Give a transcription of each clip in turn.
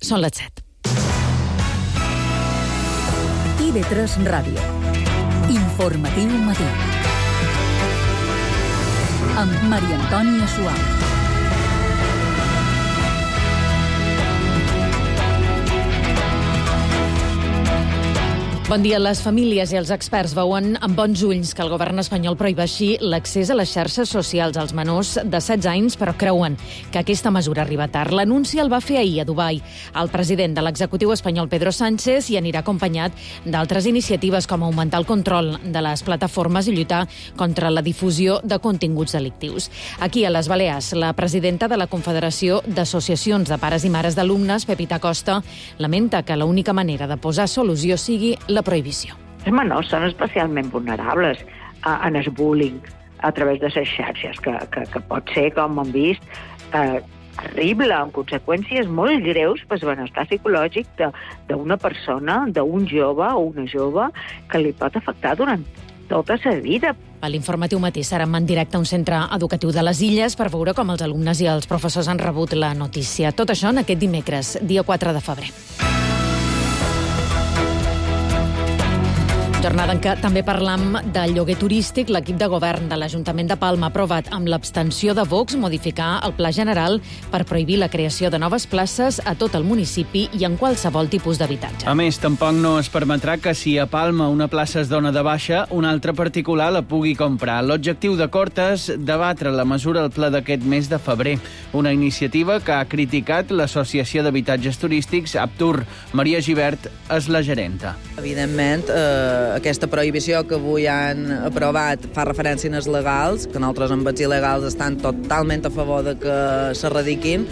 Són les 7. IB3 Ràdio. Informatiu matí. Amb Maria Antònia Suau. Bon dia. Les famílies i els experts veuen amb bons ulls que el govern espanyol prohibeixi l'accés a les xarxes socials als menors de 16 anys, però creuen que aquesta mesura arriba tard. L'anunci el va fer ahir a Dubai. El president de l'executiu espanyol, Pedro Sánchez, hi anirà acompanyat d'altres iniciatives com augmentar el control de les plataformes i lluitar contra la difusió de continguts delictius. Aquí, a les Balears, la presidenta de la Confederació d'Associacions de Pares i Mares d'Alumnes, Pepita Costa, lamenta que l'única manera de posar solució sigui la prohibició. Els menors són especialment vulnerables en el bullying a través de les xarxes, que pot ser, com hem vist, terrible, amb conseqüències molt greus per al benestar psicològic d'una persona, d'un jove o una jove, que li pot afectar durant tota la vida. A l'informatiu matí serà en directe a un centre educatiu de les Illes per veure com els alumnes i els professors han rebut la notícia. Tot això en aquest dimecres, dia 4 de febrer. Jornada en què també parlam del lloguer turístic. L'equip de govern de l'Ajuntament de Palma ha aprovat amb l'abstenció de Vox modificar el Pla General per prohibir la creació de noves places a tot el municipi i en qualsevol tipus d'habitatge. A més, tampoc no es permetrà que si a Palma una plaça es dona de baixa, un altre particular la pugui comprar. L'objectiu de Corte és debatre la mesura al ple d'aquest mes de febrer. Una iniciativa que ha criticat l'Associació d'Habitatges Turístics, Aptur. Maria Gibert és la gerenta. Evidentment, aquesta prohibició que avui han aprovat fa referència als legals, que nosaltres amb els il·legals estan totalment a favor de que s'erradiquin,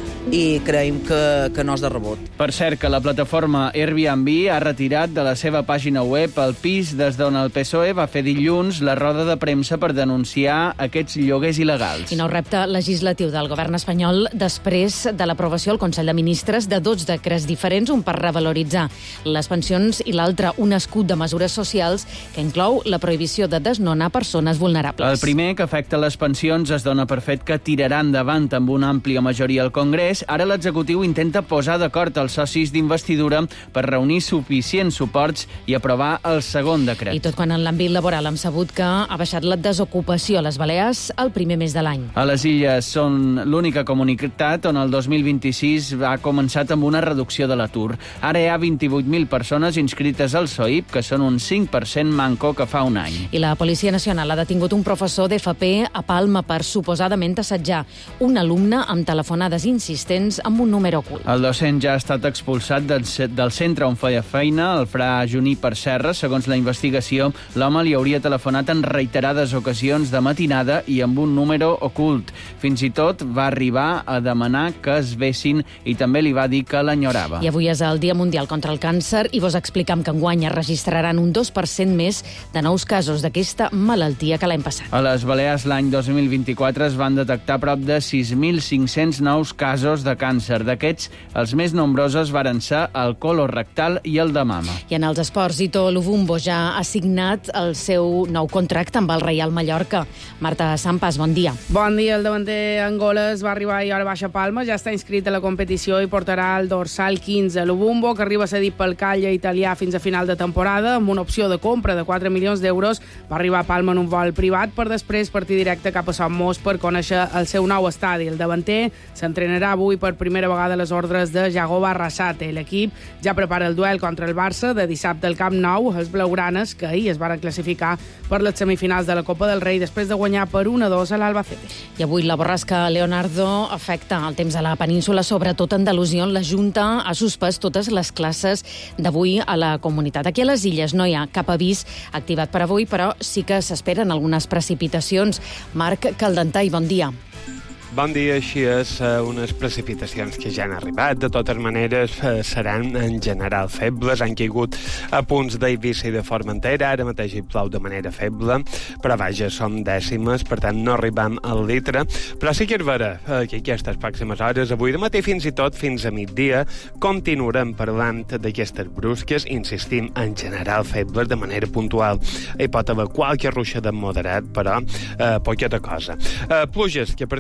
i creiem que no és de rebut. Per cert, que la plataforma Airbnb ha retirat de la seva pàgina web el pis des d'on el PSOE va fer dilluns la roda de premsa per denunciar aquests lloguers il·legals. I nou repte legislatiu del govern espanyol després de l'aprovació al Consell de Ministres de 2 decrets diferents, un per revaloritzar les pensions i l'altre un escut de mesures socials que inclou la prohibició de desnonar persones vulnerables. El primer, que afecta les pensions, es dona per fet que tirarà endavant amb una àmplia majoria al Congrés. Ara l'executiu intenta posar d'acord els socis d'investidura per reunir suficients suports i aprovar el segon decret. I tot quan en l'àmbit laboral hem sabut que ha baixat la desocupació a les Balears el primer mes de l'any. A les Illes són l'única comunitat on el 2026 ha començat amb una reducció de l'atur. Ara hi ha 28.000 persones inscrites al SOIP, que són un 5% manco que fa un any. I la Policia Nacional ha detingut un professor d'FP a Palma per suposadament assetjar un alumne amb telefonades insistents amb un número ocult. El docent ja ha estat expulsat del centre on feia feina, el Fra Juníper Serra. Segons la investigació, l'home li hauria telefonat en reiterades ocasions de matinada i amb un número ocult. Fins i tot va arribar a demanar que es bessin i també li va dir que l'enyorava. I avui és el Dia Mundial contra el Càncer i vos explicam que enguany es registraran un 2% més de nous casos d'aquesta malaltia que l'any passat. A les Balears l'any 2024 es van detectar prop de 6.500 nous casos de càncer. D'aquests, els més nombrosos varen ser el colorectal i el de mama. I en els esports, Ito Luvumbo ja ha signat el seu nou contracte amb el Reial Mallorca. Marta Sampas, bon dia. Bon dia. El davanter angolès va arribar a hora baixa Palma, ja està inscrit a la competició i portarà el dorsal 15. Luvumbo, que arriba cedit pel Calle italià fins a final de temporada, amb una opció de compra de 4 milions d'euros, va arribar a Palma en un vol privat per després partir directe cap a Somos per conèixer el seu nou estadi. El davanter s'entrenarà avui per primera vegada a les ordres de Jagoba Arrasate. L'equip ja prepara el duel contra el Barça de dissabte al Camp Nou. Els blaugranes, que ahir es van classificar per les semifinals de la Copa del Rei després de guanyar per 1-2 a l'Albacete. I avui la borrasca Leonardo afecta el temps a la península, sobretot a Andalusia, on la Junta ha suspès totes les classes d'avui a la comunitat. Aquí a les Illes no hi ha cap avís activat per avui, però sí que s'esperen algunes precipitacions. Marc Caldentà, bon dia. Bon dia, així és, unes precipitacions que ja han arribat. De totes maneres, seran en general febles. Han caigut a punts d'Eivissa i de Formentera. Ara mateix hi plou de manera feble, però vaja, som dècimes, per tant no arribam al litre. Però sí que és vera que aquestes pròximes hores, avui de matí fins i tot fins a migdia, continuarem parlant d'aquestes brusques, insistim, en general febles de manera puntual. Hi pot haver qualque ruixadet moderat, però poqueta cosa. Pluges que a partir de migdia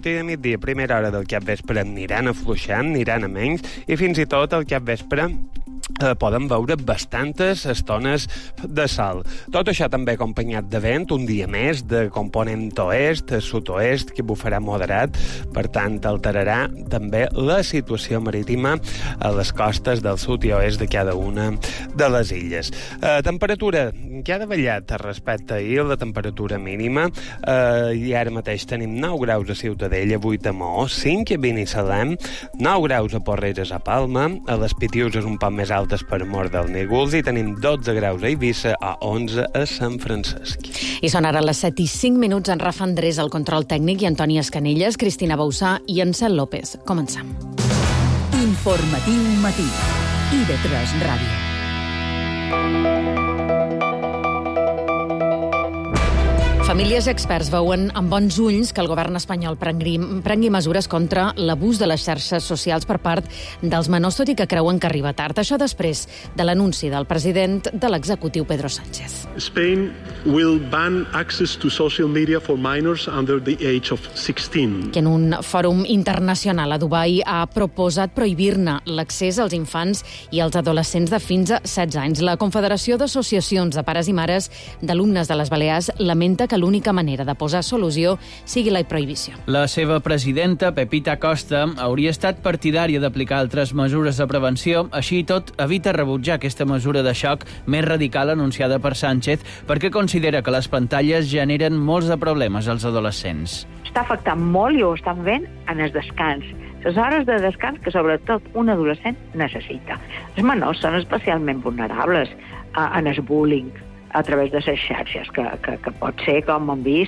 dia, primera hora del capvespre aniran afluixant, aniran a menys, i fins i tot el capvespre poden veure bastantes estones de sol. Tot això també acompanyat de vent, un dia més de component oest, sud-oest, que bufarà moderat, per tant alterarà també la situació marítima a les costes del sud i oest de cada una de les illes. Temperatura que ha davallat respecte a ahir, la temperatura mínima, i ara mateix tenim 9 graus a Ciutadella, 8 a Maó, 5 a Binissalem, 9 graus a Porreres a Palma, a les Pitiuses un poc més altes per mort del Nígols, i tenim 12 graus a Eivissa, a 11 a Sant Francesc. I són ara les 7:05, en Rafa Andrés, el control tècnic, i Antoni Escanelles, Cristina Bausà i Ansel López. Comencem. Informatiu matí. IB3 Ràdio. Famílies i experts veuen amb bons ulls que el govern espanyol prengui mesures contra l'abús de les xarxes socials per part dels menors, tot i que creuen que arriba tard. Això després de l'anunci del president de l'executiu, Pedro Sánchez. Spain will ban access to social media for minors under the age of 16. Que en un fòrum internacional a Dubai ha proposat prohibir-ne l'accés als infants i als adolescents de fins a 16 anys. La Confederació d'Associacions de Pares i Mares d'Alumnes de les Balears lamenta que l'única manera de posar solució sigui la prohibició. La seva presidenta, Pepita Costa, hauria estat partidària d'aplicar altres mesures de prevenció, així i tot evita rebutjar aquesta mesura de xoc més radical anunciada per Sánchez, perquè considera que les pantalles generen molts de problemes als adolescents. Està afectant molt, i ho estan fent, en el descans. Les hores de descans que sobretot un adolescent necessita. Els menors són especialment vulnerables en el bullying a través de les xarxes, que pot ser, com hem vist,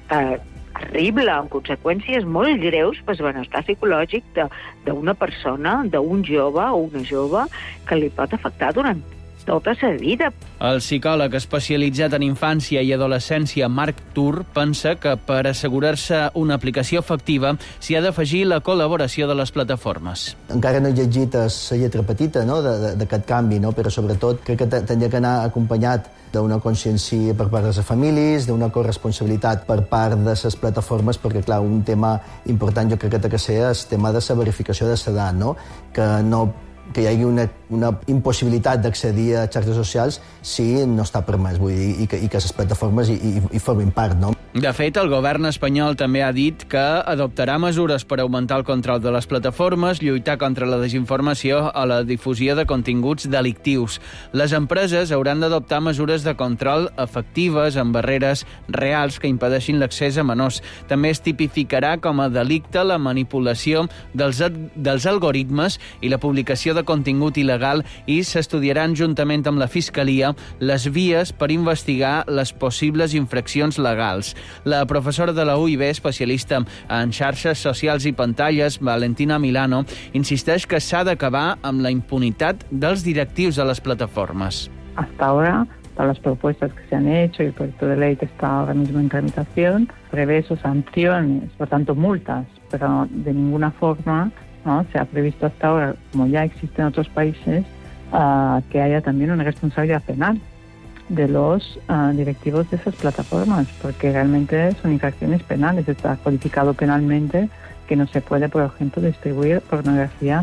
terrible, amb conseqüències molt greus per al benestar psicològic d'una persona, d'un jove o una jove, que li pot afectar durant tota la vida. El psicòleg especialitzat en infància i adolescència, Marc Tur, pensa que per assegurar-se una aplicació efectiva s'hi ha d'afegir la col·laboració de les plataformes. Encara no he llegit la lletra petita, no?, d'aquest canvi, no?, però sobretot crec que tindria que anar acompanyat d'una consciència per part de les famílies, d'una corresponsabilitat per part de les plataformes, perquè, clar, un tema important jo crec que té que ser el tema de la verificació de l'edat, no?, que hi hagi una impossibilitat d'accedir a xarxes socials si no està permès, vull dir, i que les plataformes hi formin part, no? De fet, el govern espanyol també ha dit que adoptarà mesures per augmentar el control de les plataformes, lluitar contra la desinformació o la difusió de continguts delictius. Les empreses hauran d'adoptar mesures de control efectives amb barreres reals que impedeixin l'accés a menors. També es tipificarà com a delicte la manipulació dels algoritmes i la publicació de contingut il·legal, i s'estudiaran juntament amb la Fiscalia les vies per investigar les possibles infraccions legals. La professora de la UIB, especialista en xarxes socials i pantalles, Valentina Milano, insisteix que s'ha d'acabar amb la impunitat dels directius de les plataformas. Hasta ahora, todas las propuestas que se han hecho y el proyecto de ley que está ahora mismo en tramitación prevé sus sanciones, por tanto multas, pero de ninguna forma, ¿no?, se ha previsto hasta ahora, como ya existe en otros países, que haya también una responsabilidad penal de los directivos de esas plataformas, porque realmente son infracciones penales. Está codificado penalmente que no se puede, por ejemplo, distribuir pornografía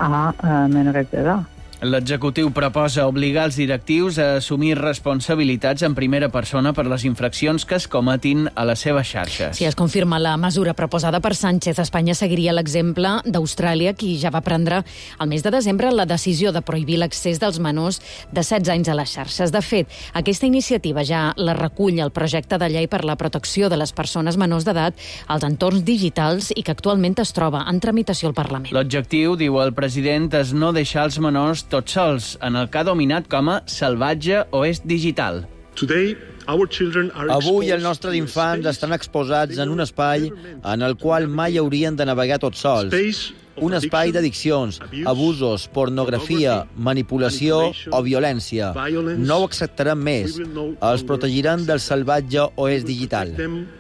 a menores de edad. L'executiu proposa obligar els directius a assumir responsabilitats en primera persona per les infraccions que es cometin a les seves xarxes. Si es confirma la mesura proposada per Sánchez, Espanya seguiria l'exemple d'Austràlia, qui ja va prendre el mes de desembre la decisió de prohibir l'accés dels menors de 16 anys a les xarxes. De fet, aquesta iniciativa ja la recull el projecte de llei per la protecció de les persones menors d'edat als entorns digitals i que actualment es troba en tramitació al Parlament. L'objectiu, diu el president, és no deixar els menors tots sols en el que ha dominat com a salvatge oest digital. Avui els nostres infants estan exposats en un espai en el qual mai haurien de navegar tots sols. Un espai d'addiccions, abusos, pornografia, manipulació o violència. No ho acceptaran més. Els protegiran del salvatge oest digital.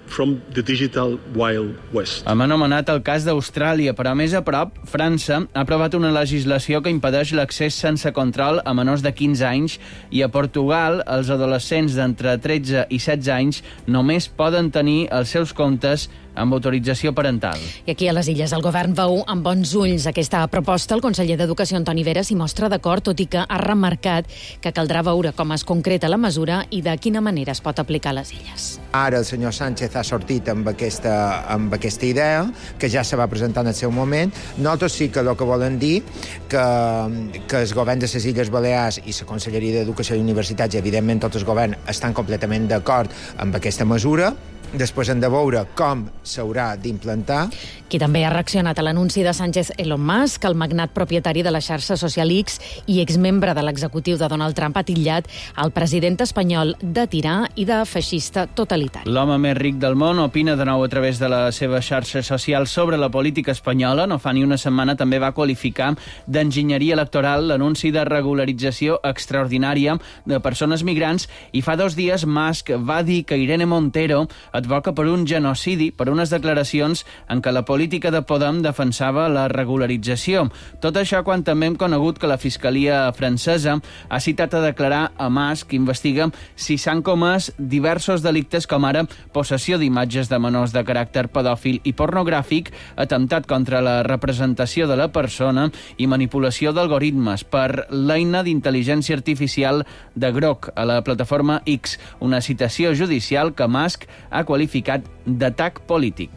from the digital Wild West. Hem anomenat el cas d'Austràlia, però més a prop, França ha aprovat una legislació que impedeix l'accés sense control a menors de 15 anys i a Portugal els adolescents d'entre 13 i 16 anys només poden tenir els seus comptes amb autorització parental. I aquí a les Illes el govern veu amb bons ulls aquesta proposta. El conseller d'Educació, Antoni Vera, s'hi mostra d'acord, tot i que ha remarcat que caldrà veure com es concreta la mesura i de quina manera es pot aplicar a les Illes. Ara el senyor Sánchez ha sortit amb aquesta idea, que ja se va presentar en el seu moment. Nosaltres sí que el que volen dir que el govern de les Illes Balears i la Conselleria d'Educació i Universitats, i evidentment tots els governs, estan completament d'acord amb aquesta mesura. Després hem de veure com s'haurà d'implantar. Qui també ha reaccionat a l'anunci de Sánchez, Elon Musk, el magnat propietari de la xarxa social X i exmembre de l'executiu de Donald Trump, ha titllat el president espanyol de tirà i de feixista totalitari. L'home més ric del món opina de nou a través de la seva xarxa social sobre la política espanyola. No fa ni una setmana també va qualificar d'enginyeria electoral l'anunci de regularització extraordinària de persones migrants i fa 2 dies Musk va dir que Irene Montero advoca per un genocidi per unes declaracions en què la política de Podem defensava la regularització. Tot això quan també hem conegut que la Fiscalia francesa ha citat a declarar a Musk que investiga si s'han comès diversos delictes com ara possessió d'imatges de menors de caràcter pedòfil i pornogràfic, atemptat contra la representació de la persona i manipulació d'algoritmes per l'eina d'intel·ligència artificial de Grok a la plataforma X, una citació judicial que Musk ha qualificat d'atac polític.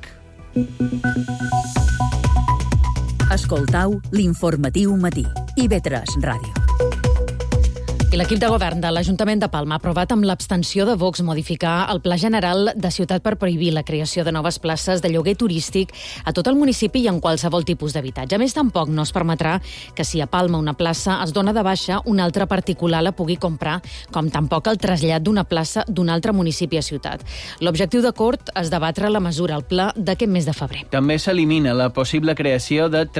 Escoltau l'informatiu matí. IB3 Ràdio. I l'equip de govern de l'Ajuntament de Palma ha aprovat amb l'abstenció de Vox modificar el Pla General de Ciutat per prohibir la creació de noves places de lloguer turístic a tot el municipi i en qualsevol tipus d'habitatge. A més, tampoc no es permetrà que si a Palma una plaça es dona de baixa, un altre particular la pugui comprar, com tampoc el trasllat d'una plaça d'un altre municipi a ciutat. L'objectiu de Cort és debatre la mesura al ple d'aquest mes de febrer. També s'elimina la possible creació de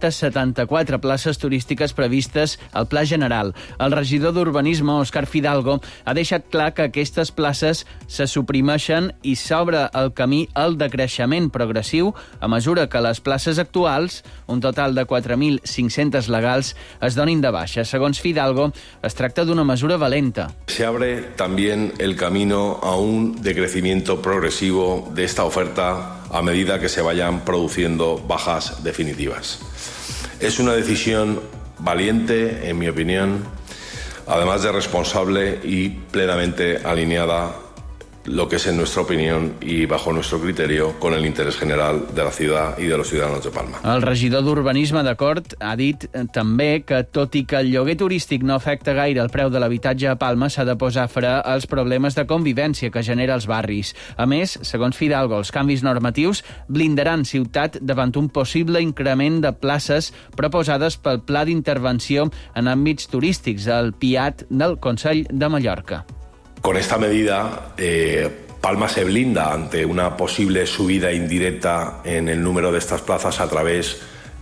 374 places turístiques previstes al Pla General. El regidor d'Urbanisme, Òscar Fidalgo, ha deixat clar que aquestes places se suprimeixen i s'obre el camí al decreixement progressiu a mesura que les places actuals, un total de 4.500 legals, es donin de baixa. Segons Fidalgo, es tracta d'una mesura valenta. Se abre también el camino a un decrecimiento progresivo de esta oferta a medida que se vayan produciendo bajas definitivas. Es una decisión valiente, en mi opinión, además de responsable y plenamente alineada, lo que es en nuestra opinión y bajo nuestro criterio, con el interés general de la ciudad y de los ciudadanos de Palma. El regidor d'Urbanisme de Cort ha dit també que, tot i que el lloguer turístic no afecta gaire el preu de l'habitatge a Palma, s'ha de posar fre als problemes de convivència que genera els barris. A més, segons Fidalgo, els canvis normatius blindaran ciutat davant un possible increment de places proposades pel Pla d'Intervenció en àmbits turístics, el PIAT del Consell de Mallorca. Con esta medida, Palma se blinda ante una posible subida indirecta en el número de estas plazas a través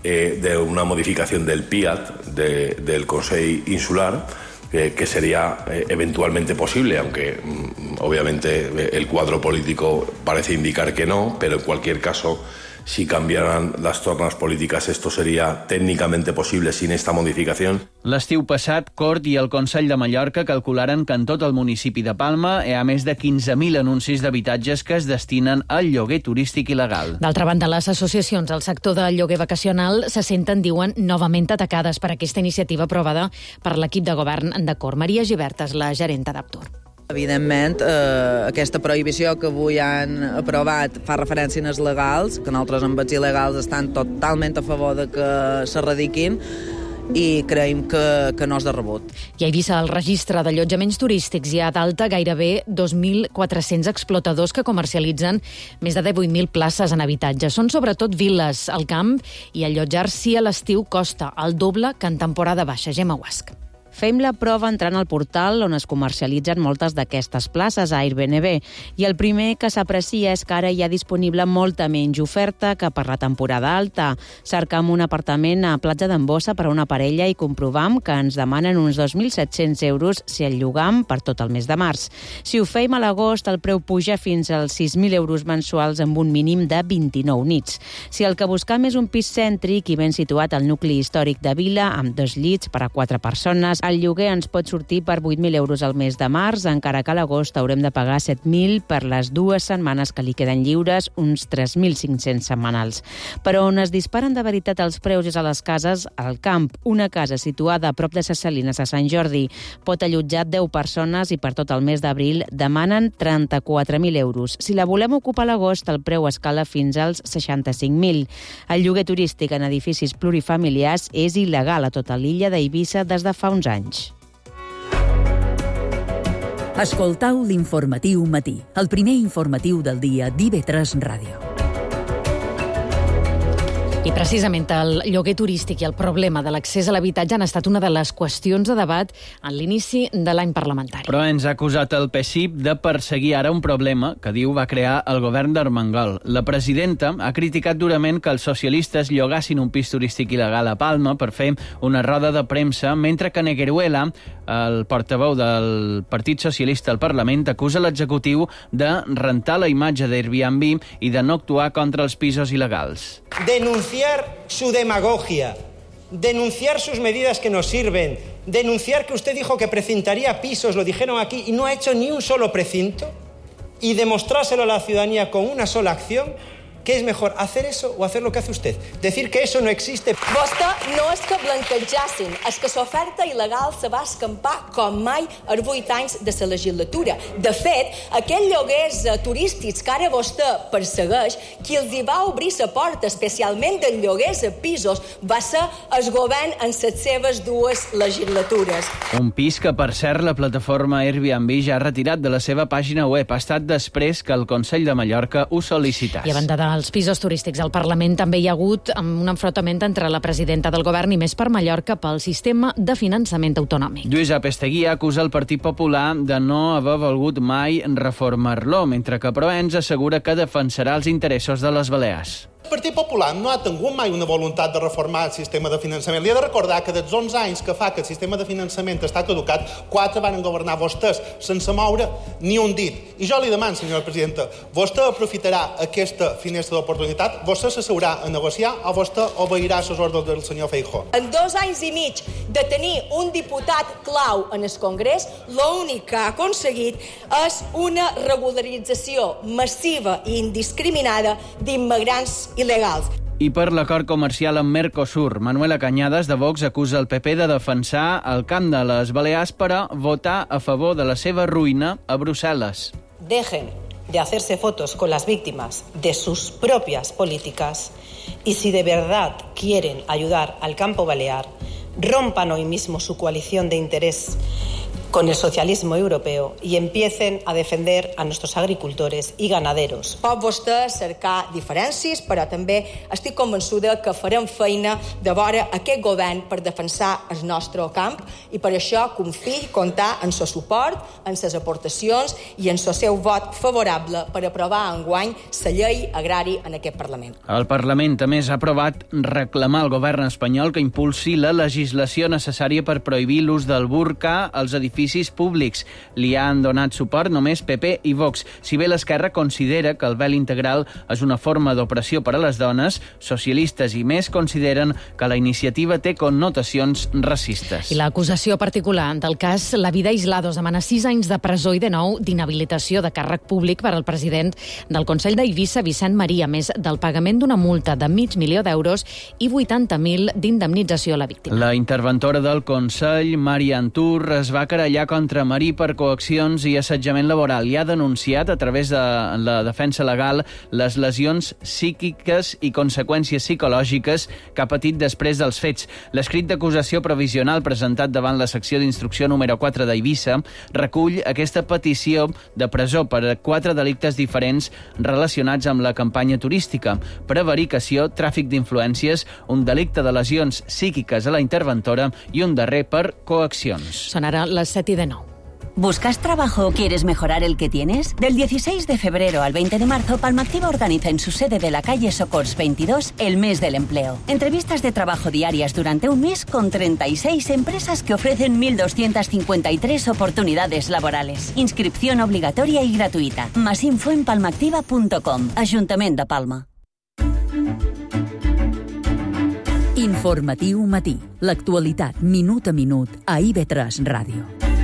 de una modificación del PIAT, del Consell Insular, que sería eventualmente posible, aunque obviamente el cuadro político parece indicar que no, pero en cualquier caso, si cambiaran las tornas políticas, esto sería técnicamente posible sin esta modificación. L'estiu passat, Cort i el Consell de Mallorca calcularen que en tot el municipi de Palma hi ha més de 15.000 anuncis d'habitatges que es destinen al lloguer turístic il·legal. D'altra banda, les associacions del sector del lloguer vacacional se senten, diuen, novament atacades per aquesta iniciativa aprovada per l'equip de govern de Cort. Maria Gibert és la gerenta d'Aptur. Evidentment, aquesta prohibició que avui han aprovat fa referència als legals, que nosaltres amb els il·legals estan totalment a favor de que s'erradiquin, i creiem que no és de rebut. I a Eivissa, al registre d'allotjaments turístics hi ha d'alta gairebé 2.400 explotadors que comercialitzen més de 18.000 places en habitatge. Són sobretot vil·les al camp i allotjar-s'hi a l'estiu costa el doble que en temporada baixa. Gemma Guasc. Fem la prova entrant al portal on es comercialitzen moltes d'aquestes places a Airbnb i el primer que s'aprecia és que ara hi ha disponible molta menys oferta que per la temporada alta. Cercam un apartament a Platja d'en Bossa per a una parella i comprovam que ens demanen uns 2.700 euros si el llogam per tot el mes de març. Si ho feim a l'agost, el preu puja fins als 6.000 euros mensuals amb un mínim de 29 nits. Si el que buscam és un pis cèntric i ben situat al nucli històric de Vila, amb 2 llits per a 4 persones, el lloguer ens pot sortir per 8.000 euros al mes de març, encara que a l'agost haurem de pagar 7.000 per les 2 setmanes que li queden lliures, uns 3.500 setmanals. Però on es disparen de veritat els preus és a les cases al camp. Una casa situada a prop de Ses Salines a Sant Jordi pot allotjar 10 persones i per tot el mes d'abril demanen 34.000 euros. Si la volem ocupar a l'agost, el preu escala fins als 65.000. El lloguer turístic en edificis plurifamiliars és il·legal a tota l'illa d'Eivissa des de fa uns anys. Escoltau l'Informatiu Matí, el primer informatiu del dia d'IV3 Ràdio. I precisament el lloguer turístic i el problema de l'accés a l'habitatge han estat una de les qüestions de debat en l'inici de l'any parlamentari. Però ens ha acusat el PSIP de perseguir ara un problema que diu va crear el govern d'Armengol. La presidenta ha criticat durament que els socialistes llogassin un pis turístic il·legal a Palma per fer una roda de premsa, mentre que Negueruela, el portaveu del Partit Socialista al Parlament, acusa l'executiu de rentar la imatge d'Airbnb i de no actuar contra els pisos il·legals. Denunciar su demagogia, denunciar sus medidas que no sirven, denunciar que usted dijo que precintaría pisos, lo dijeron aquí, y no ha hecho ni un solo precinto, y demostrárselo a la ciudadanía con una sola acción. ¿Qué es mejor, hacer eso o hacer lo que hace usted? Decir que eso no existe. Vostè no és que blanquejassin, és que l'oferta il·legal se va escampar com mai als 8 anys de la legislatura. De fet, aquells lloguers turístics que ara vostè persegueix, qui els hi va obrir la porta, especialment dels lloguers a pisos, va ser el govern en les seves 2 legislatures. Un pis que, per cert, la plataforma Airbnb ja ha retirat de la seva pàgina web. Ha estat després que el Consell de Mallorca ho sol·licités. I a banda dels pisos turístics al Parlament també hi ha hagut un enfrontament entre la presidenta del govern i Més per Mallorca pel sistema de finançament autonòmic. Lluïsa Pesteguía acusa el Partit Popular de no haver volgut mai reformar-lo, mentre que Proens assegura que defensarà els interessos de les Balears. El Partit Popular no ha tingut mai una voluntat de reformar el sistema de finançament. Li he de recordar que dels 11 anys que fa que el sistema de finançament està caducat, 4 van governar vostès sense moure ni un dit. I jo li demano, senyora presidenta, vostè aprofitarà aquesta finestra d'oportunitat? Vostè s'asseurà a negociar o vostè obeirà les ordres del senyor Feijóo? En 2 anys i mig de tenir un diputat clau en el Congrés, l'únic que ha aconseguit és una regularització massiva i indiscriminada d'immigrants il·legals. I per l'acord comercial amb Mercosur, Manuela Cañadas, de Vox, acusa el PP de defensar el camp de les Balears per a votar a favor de la seva ruïna a Brussel·les. Dejen de hacerse fotos con las víctimas de sus propias políticas y si de verdad quieren ayudar al campo balear, rompan hoy mismo su coalición de interés con el socialismo europeo y empiecen a defender a nuestros agricultores y ganaderos. Pot vostè cercar diferències, però també estic convençuda que farem feina de vora aquest govern per defensar el nostre camp i per això confio comptar en el suport, en les aportacions i en el seu vot favorable per aprovar enguany la llei agrari en aquest Parlament. El Parlament, a més, ha aprovat reclamar al govern espanyol que impulsi la legislació necessària per prohibir l'ús del burca als edificis públics. Li han donat suport només PP i Vox. Si bé l'esquerra considera que el vel integral és una forma d'opressió per a les dones, socialistes i Més consideren que la iniciativa té connotacions racistes. I l'acusació particular del cas La Vida Aislados demana 6 anys de presó i de nou d'inhabilitació de càrrec públic per al president del Consell d'Eivissa, Vicent Maria, més del pagament d'una multa de $500.000 d'euros i 80.000 d'indemnització a la víctima. La interventora del Consell, Maria Antur, es va querellar querellar contra Marí per coaccions i assetjament laboral i ha denunciat a través de la defensa legal les lesions psíquiques i conseqüències psicològiques que ha patit després dels fets. L'escrit d'acusació provisional presentat davant la secció d'instrucció número 4 d'Eivissa recull aquesta petició de presó per 4 delictes diferents relacionats amb la campanya turística: prevaricació, tràfic d'influències, un delicte de lesions psíquiques a la interventora i un darrer per coaccions. Són ara les 7:09. ¿Buscas trabajo o quieres mejorar el que tienes? Del 16 de febrero al 20 de marzo, Palmactiva organiza en su sede de la calle Socors 22 el mes del empleo. Entrevistas de trabajo diarias durante un mes con 36 empresas que ofrecen 1.253 oportunidades laborales. Inscripción obligatoria y gratuïta. Más info en palmactiva.com. Ajuntament de Palma. Informatiu matí. L'actualitat minut a minut a IB3 Ràdio.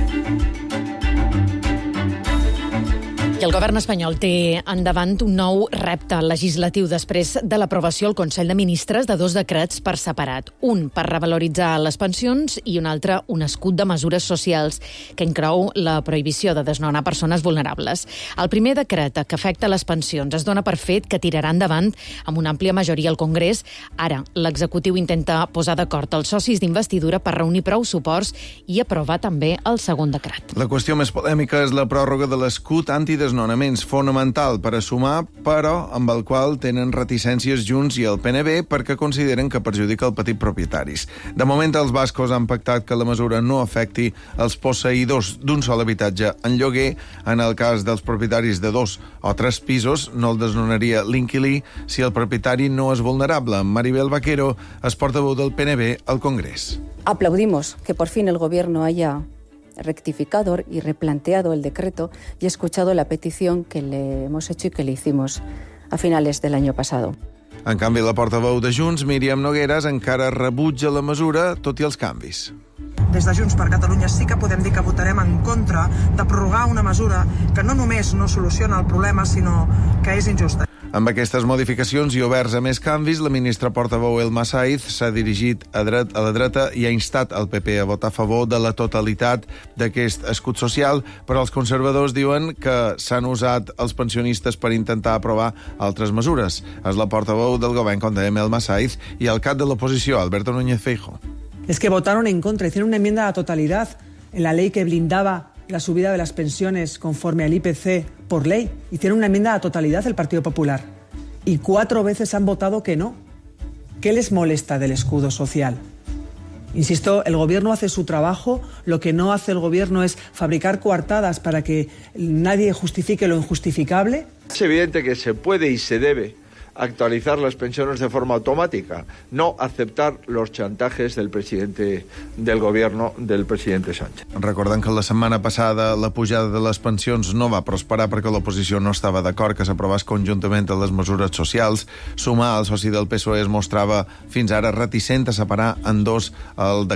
I el govern espanyol té endavant un nou repte legislatiu després de l'aprovació al Consell de Ministres de 2 decrets per separat. Un per revaloritzar les pensions i un altre un escut de mesures socials que inclou la prohibició de desnonar persones vulnerables. El primer decret que afecta les pensions es dona per fet que tirarà endavant amb una àmplia majoria al Congrés. Ara, l'executiu intenta posar d'acord els socis d'investidura per reunir prou suports i aprovar també el segon decret. La qüestió més polèmica és la pròrroga de l'escut antidesnonaments, fonamental per a sumar, però amb el qual tenen reticències Junts i el PNB perquè consideren que perjudica el petit propietaris. De moment, els bascos han pactat que la mesura no afecti els posseïdors d'un sol habitatge en lloguer. En el cas dels propietaris de 2 o 3 pisos, no el desnonaria l'inquilí si el propietari no és vulnerable. Maribel Vaquero és portaveu del PNB al Congrés. Aplaudimos que por fin el Gobierno haya rectificado y replanteado el decreto y escuchado la petición que le hemos hecho y que le hicimos a finales del año pasado. En canvi, la portaveu de Junts, Míriam Nogueras, encara rebutja la mesura, tot i els canvis. Des de Junts per Catalunya sí que podem dir que votarem en contra de prorrogar una mesura que no només no soluciona el problema, sinó que és injusta. Amb aquestes modificacions i oberts a més canvis, la ministra portaveu Elma Saiz s'ha dirigit a la dreta i ha instat el PP a votar a favor de la totalitat d'aquest escut social, però els conservadors diuen que s'han usat els pensionistes per intentar aprovar altres mesures. És la portaveu del govern, com dèiem, Elma Saiz, i el cap de l'oposició, Alberto Núñez Feijóo. Es que votaron en contra, hicieron una enmienda a la totalidad en la ley que blindaba la subida de las pensiones conforme al IPC por ley. Hicieron una enmienda a la totalidad el Partido Popular. Y 4 veces han votado que no. ¿Qué les molesta del escudo social? Insisto, el Gobierno hace su trabajo. Lo que no hace el Gobierno es fabricar coartadas para que nadie justifique lo injustificable. Es evidente que se puede y se debe actualizar las pensiones de forma automática, no aceptar los chantajes del presidente del gobierno, del presidente Sánchez. Recordem que la setmana passada la pujada de les pensions no va prosperar perquè l'oposició no estava d'acord que s'aprovés conjuntament les mesures socials. Sumar, el soci del PSOE es mostrava fins ara reticent a separar en dos el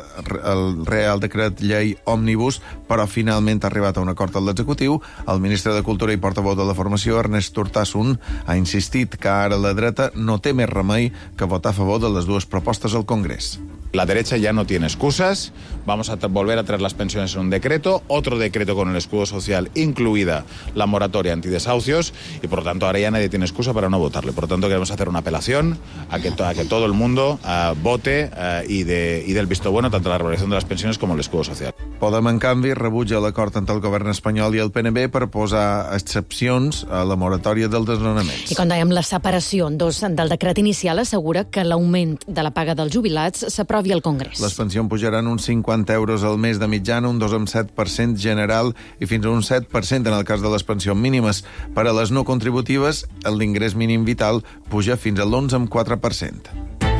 Real Decret Llei Òmnibus, però finalment ha arribat a un acord amb l'executiu. El ministre de Cultura i portaveu de la formació, Ernest Urtasun, ha insistit que ara la dreta no té més remei que votar a favor de les dues propostes al Congrés. La derecha ya no tiene excusas, vamos a volver a traer las pensiones en un decreto, otro decreto con el escudo social, incluida la moratoria antidesahucios, y por lo tanto ahora ya nadie tiene excusa para no votarle. Por lo tanto queremos hacer una apelación a que todo el mundo vote y del visto bueno tanto la revalorización de las pensiones como el escudo social. Podem, en canvi, rebutja l'acord entre el govern espanyol i el PNB per posar excepcions a la moratòria dels desnonaments. I com dèiem, la separació en dos del decret inicial assegura que l'augment de la paga dels jubilats s'aprovi al Congrés. Les pensions pujaran uns 50 euros al mes de mitjana, un 2,7% general i fins a un 7% en el cas de les pensions mínimes. Per a les no contributives, l'ingrés mínim vital puja fins a l'11,4%.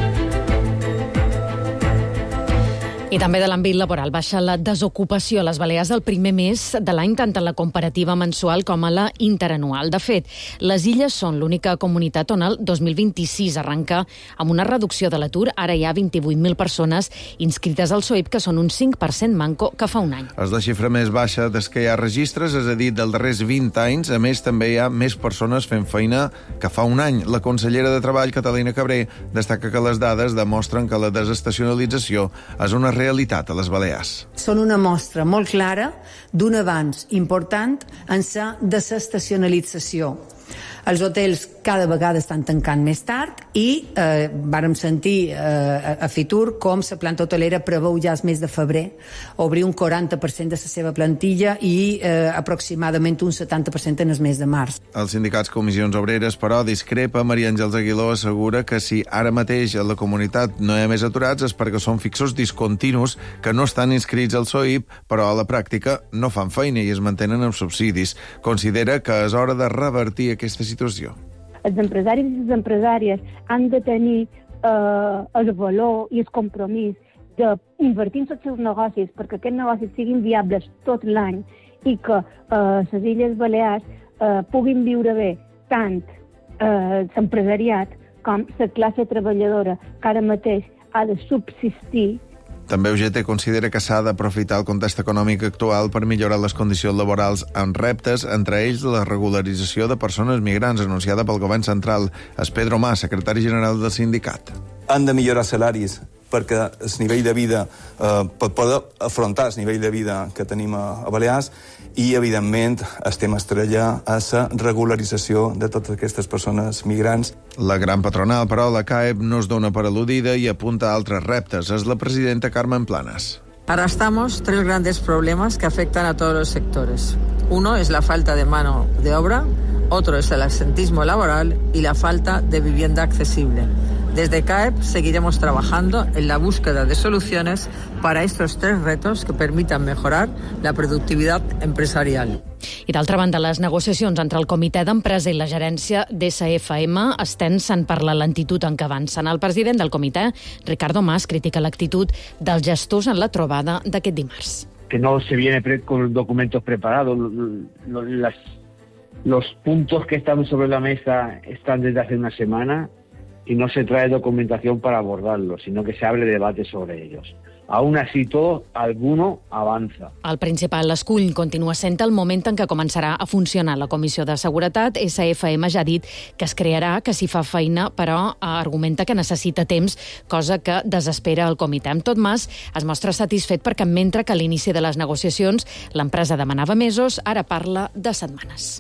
I també de l'àmbit laboral baixa la desocupació a les Balears del primer mes de l'any, tant en la comparativa mensual com a la interanual. De fet, les Illes són l'única comunitat on el 2026 arrenca amb una reducció de l'atur. Ara hi ha 28.000 persones inscrites al SOEP, que són un 5% manco que fa un any. És la xifra més baixa des que hi ha registres, és a dir, dels darrers 20 anys. A més, també hi ha més persones fent feina que fa un any. La consellera de Treball, Catalina Cabré, destaca que les dades demostren que la desestacionalització és una realitat a les Balears. Són una mostra molt clara d'un avanç important en la desestacionalització. Els hotels cada vegada estan tancant més tard i vàrem sentir a Fitur com la planta hotelera preveu ja el mes de febrer obrir un 40% de la seva plantilla i aproximadament un 70% en el mes de març. Els sindicats Comissions Obreres, però, discrepa. Maria Àngels Aguiló assegura que si ara mateix a la comunitat no hi ha més aturats és perquè són fixos discontinus que no estan inscrits al SOIP, però a la pràctica no fan feina i es mantenen amb subsidis. Considera que és hora de revertir aquesta situació. Els empresaris i les empresàries han de tenir el valor i el compromís d'invertir en els seus negocis perquè aquests negocis siguin viables tot l'any i que les Illes Balears puguin viure bé tant l'empresariat com la classe treballadora que ara mateix ha de subsistir. També UGT considera que s'ha d'aprofitar el context econòmic actual per millorar les condicions laborals amb reptes, entre ells la regularització de persones migrants anunciada pel govern central. És Pedro Mas, secretari general del sindicat. Han de millorar salaris perquè el nivell de vida, per poder afrontar el nivell de vida que tenim a Balears i, evidentment, estem estrella a la regularització de totes aquestes persones migrants. La gran patronal, però, la CAEB, no es dona per al·ludida i apunta a altres reptes. És la presidenta Carmen Planas. Arrastramos tres grandes problemas que afectan a todos los sectores. Uno es la falta de mano de obra, otro es el absentismo laboral y la falta de vivienda accesible. Desde CAEB seguiremos trabajando en la búsqueda de soluciones para estos tres retos que permitan mejorar la productividad empresarial. I d'altra banda, les negociacions entre el Comitè d'Empresa i la gerència d'SFM es tensen per la lentitud en què avancen. El president del comitè, Ricardo Mas, critica l'actitud dels gestors en la trobada d'aquest dimarts. Que no se viene con documentos preparados. Los puntos que están sobre la mesa están desde hace una semana y no se trae documentación para abordarlos, sino que se abre debate sobre ellos. Aún así todo, alguno avanza. El principal escull continua sent el moment en què començarà a funcionar la Comissió de Seguretat. SFM ja ha dit que es crearà, que s'hi fa feina, però argumenta que necessita temps, cosa que desespera el comitè. Amb tot, Mas es mostra satisfet perquè mentre que a l'inici de les negociacions l'empresa demanava mesos, ara parla de setmanes.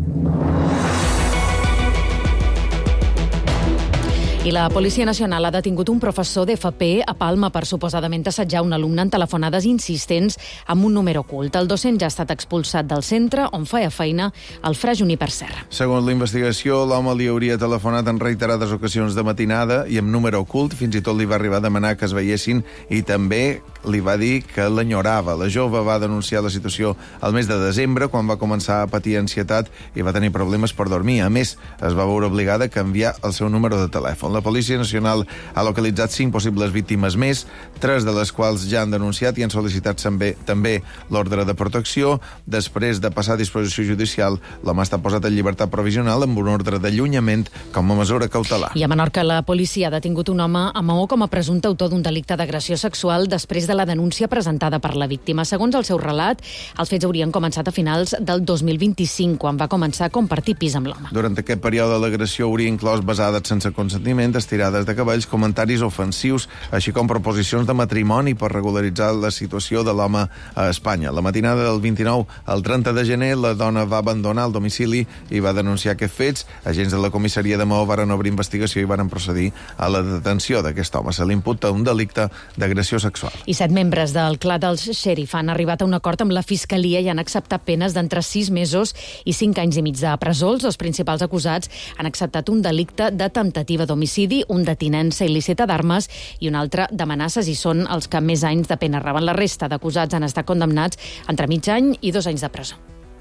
I la Policia Nacional ha detingut un professor d'FP a Palma per suposadament assetjar un alumne en telefonades insistents amb un número ocult. El docent ja ha estat expulsat del centre on feia feina el Fra Juníper Serra. Segons la investigació, l'home li hauria telefonat en reiterades ocasions de matinada i amb número ocult. Fins i tot li va arribar a demanar que es veiessin i també li va dir que l'enyorava. La jove va denunciar la situació al mes de desembre, quan va començar a patir ansietat i va tenir problemes per dormir. A més, es va veure obligada a canviar el seu número de telèfon. La Policia Nacional ha localitzat 5 possibles víctimes més, 3 de les quals ja han denunciat i han sol·licitat també l'ordre de protecció. Després de passar a disposició judicial, l'home està posat en llibertat provisional amb un ordre d'allunyament com a mesura cautelar. I a Menorca la policia ha detingut un home a Maó com a presumpte autor d'un delicte d'agressió sexual després de la denúncia presentada per la víctima. Segons el seu relat, els fets haurien començat a finals del 2025, quan va començar a compartir pis amb l'home. Durant aquest període, l'agressió hauria inclòs besades sense consentiment, estirades de cabells, comentaris ofensius, així com proposicions de matrimoni per regularitzar la situació de l'home a Espanya. La matinada del 29 al 30 de gener, la dona va abandonar el domicili i va denunciar aquests fets. Agents de la comissaria de Maó varen obrir investigació i varen procedir a la detenció d'aquest home. Se li imputa un delicte d'agressió sexual. I 7 membres del clan dels Xèrif han arribat a un acord amb la Fiscalia i han acceptat penes d'entre 6 mesos i 5 anys i mig de presó. Els principals acusats han acceptat un delicte de temptativa d'homicidi, un de tinença il·lícita d'armes i un altre d'amenaces, i són els que més anys de pena reben. La resta d'acusats han estat condemnats entre mig any i 2 anys de presó.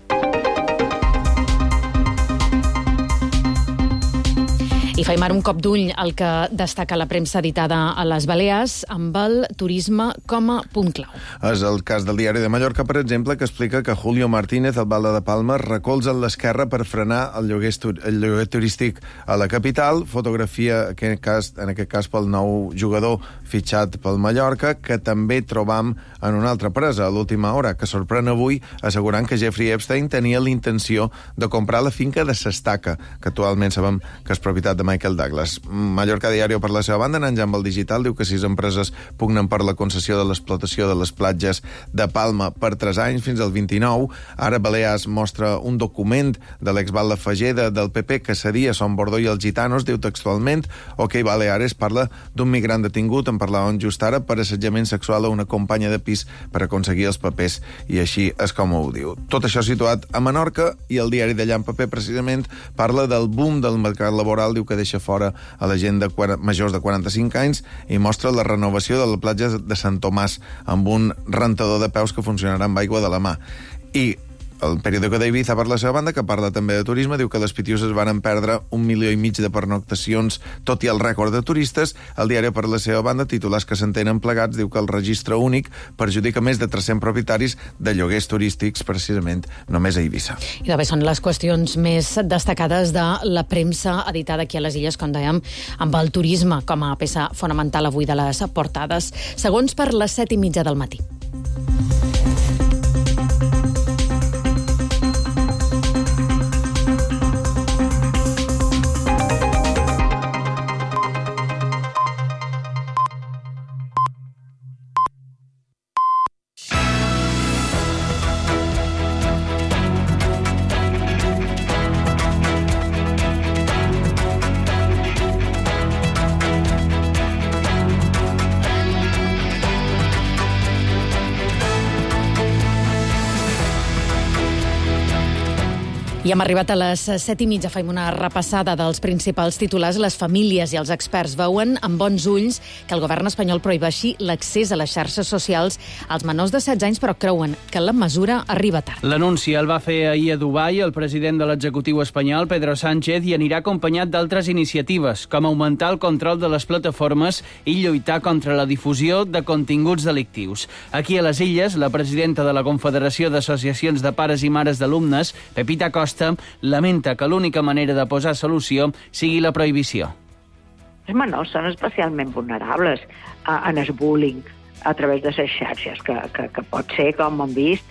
I faim ara un cop d'ull al que destaca la premsa editada a les Balears amb el turisme com a punt clau. És el cas del Diari de Mallorca, per exemple, que explica que Julio Martínez, alcalde de Palma, recolza l'esquerra per frenar el lloguer turístic a la capital. Fotografia, en aquest cas pel nou jugador fitxat pel Mallorca, que també trobam en una altra presa a l'última hora, que sorprèn avui assegurant que Jeffrey Epstein tenia la intenció de comprar la finca de S'Estaca, que actualment sabem que és propietat de de Michael Douglas. Mallorca Diario, per la seva banda, anant ja amb el digital, diu que 6 empreses pugnen per la concessió de l'explotació de les platges de Palma per 3 anys fins al 29. Ara Balears mostra un document de l'ex-Val de Fageda del PP que cedia Son Bordó i els gitanos, diu textualment. OK Baleares parla d'un migrant detingut, en parlàvem just ara, per assetjament sexual a una companya de pis per aconseguir els papers, i així és com ho diu. Tot això situat a Menorca, i el diari d'allà en paper precisament parla del boom del mercat laboral, diu que deixa fora a la gent de majors de 45 anys i mostra la renovació de la platja de Sant Tomàs amb un rentador de peus que funcionarà amb aigua de la mà. I el periòdico d'Ibiza, per la seva banda, que parla també de turisme, diu que les Pitiuses van perdre 1,5 milions de pernoctacions, tot i el rècord de turistes. El diari, per la seva banda, titulars que s'entenen plegats, diu que el registre únic perjudica més de 300 propietaris de lloguers turístics, precisament només a Eivissa. I també són les qüestions més destacades de la premsa editada aquí a les Illes, com dèiem, amb el turisme com a peça fonamental avui de les portades. Segons per les 7:30 del matí. I hem arribat a les 7:30, fem una repassada dels principals titulars. Les famílies i els experts veuen amb bons ulls que el govern espanyol prohibeixi l'accés a les xarxes socials als menors de 16 anys, però creuen que la mesura arriba tard. L'anunci el va fer ahir a Dubai el president de l'executiu espanyol, Pedro Sánchez, i anirà acompanyat d'altres iniciatives, com augmentar el control de les plataformes i lluitar contra la difusió de continguts delictius. Aquí a les Illes, la presidenta de la Confederació d'Associacions de Pares i Mares d'Alumnes, Pepita Costa, lamenta que l'única manera de posar solució sigui la prohibició. Els menors són especialment vulnerables en el bullying a través de les xarxes, que pot ser, com hem vist,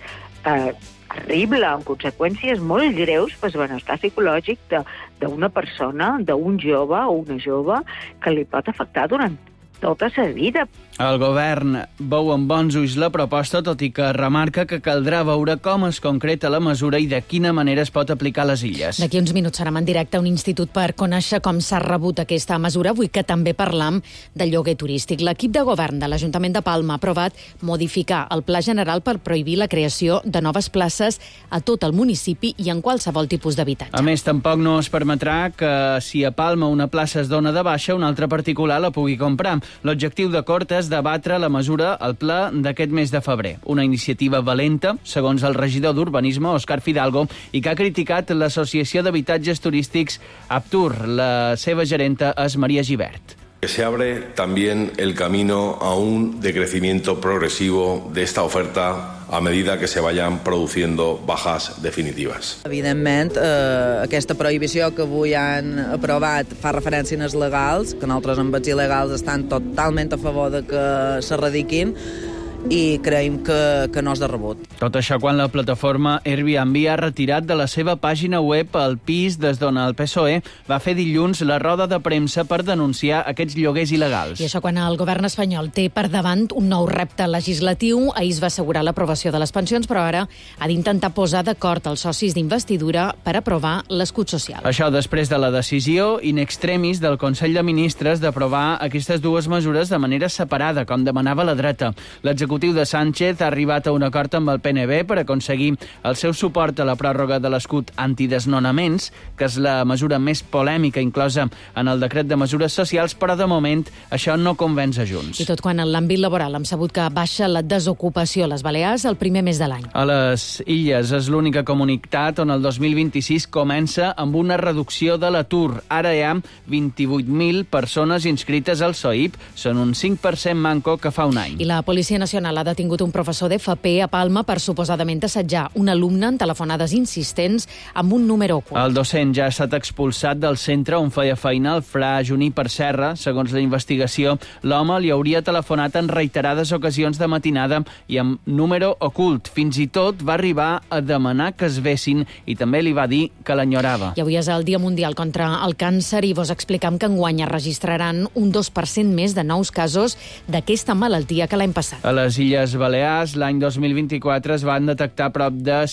terrible, amb conseqüències molt greus per al benestar psicològic d'una persona, d'un jove o una jove, que li pot afectar durant tota la vida. El govern veu amb bons ulls la proposta, tot i que remarca que caldrà veure com es concreta la mesura i de quina manera es pot aplicar a les Illes. D'aquí uns minuts serem en directe a un institut per conèixer com s'ha rebut aquesta mesura. Avui que també parlam del lloguer turístic. L'equip de govern de l'Ajuntament de Palma ha aprovat modificar el Pla General per prohibir la creació de noves places a tot el municipi i en qualsevol tipus d'habitatge. A més, tampoc no es permetrà que si a Palma una plaça es dona de baixa, un altre particular la pugui comprar. L'objectiu de Cort és debatre la mesura al ple d'aquest mes de febrer. Una iniciativa valenta, segons el regidor d'Urbanisme, Òscar Fidalgo, i que ha criticat l'Associació d'Habitatges Turístics Aptur. La seva gerenta és Maria Gibert. Se abre también el camino a un decrecimiento progresivo de esta oferta a medida que se vayan produciendo bajas definitivas. Evidentment, aquesta prohibició que avui han aprovat fa referència als legals, que nosaltres amb els il·legals estan totalment a favor de que s'erradiquin, i creiem que no és de rebut. Tot això quan la plataforma Airbnb ha retirat de la seva pàgina web el pis des d'on el PSOE va fer dilluns la roda de premsa per denunciar aquests lloguers il·legals. I això quan el govern espanyol té per davant un nou repte legislatiu. Ahir es va assegurar l'aprovació de les pensions, però ara ha d'intentar posar d'acord els socis d'investidura per aprovar l'escut social. Això després de la decisió in extremis del Consell de Ministres d'aprovar aquestes dues mesures de manera separada, com demanava la dreta. L'executiu de Sánchez ha arribat a un acord amb el PNB per aconseguir el seu suport a la pròrroga de l'escut antidesnonaments, que és la mesura més polèmica inclosa en el decret de mesures socials, però de moment això no convenç a Junts. I tot quan en l'àmbit laboral hem sabut que baixa la desocupació a les Balears el primer mes de l'any. A les Illes és l'única comunitat on el 2026 comença amb una reducció de l'atur. Ara hi ha 28.000 persones inscrites al SOIP. Són un 5% manco que fa un any. I la Policia Nacional Nacional ha detingut un professor d'FP a Palma per suposadament assetjar un alumne en telefonades insistents amb un número ocult. El docent ja ha estat expulsat del centre on feia feina el fra Juníper Serra. Segons la investigació, l'home li hauria telefonat en reiterades ocasions de matinada i amb número ocult. Fins i tot va arribar a demanar que es vessin i també li va dir que l'enyorava. I avui és el Dia Mundial contra el Càncer i vos explicam que enguany es registraran un 2% més de nous casos d'aquesta malaltia que l'any passat. A les Illes Balears, l'any 2024 es van detectar prop de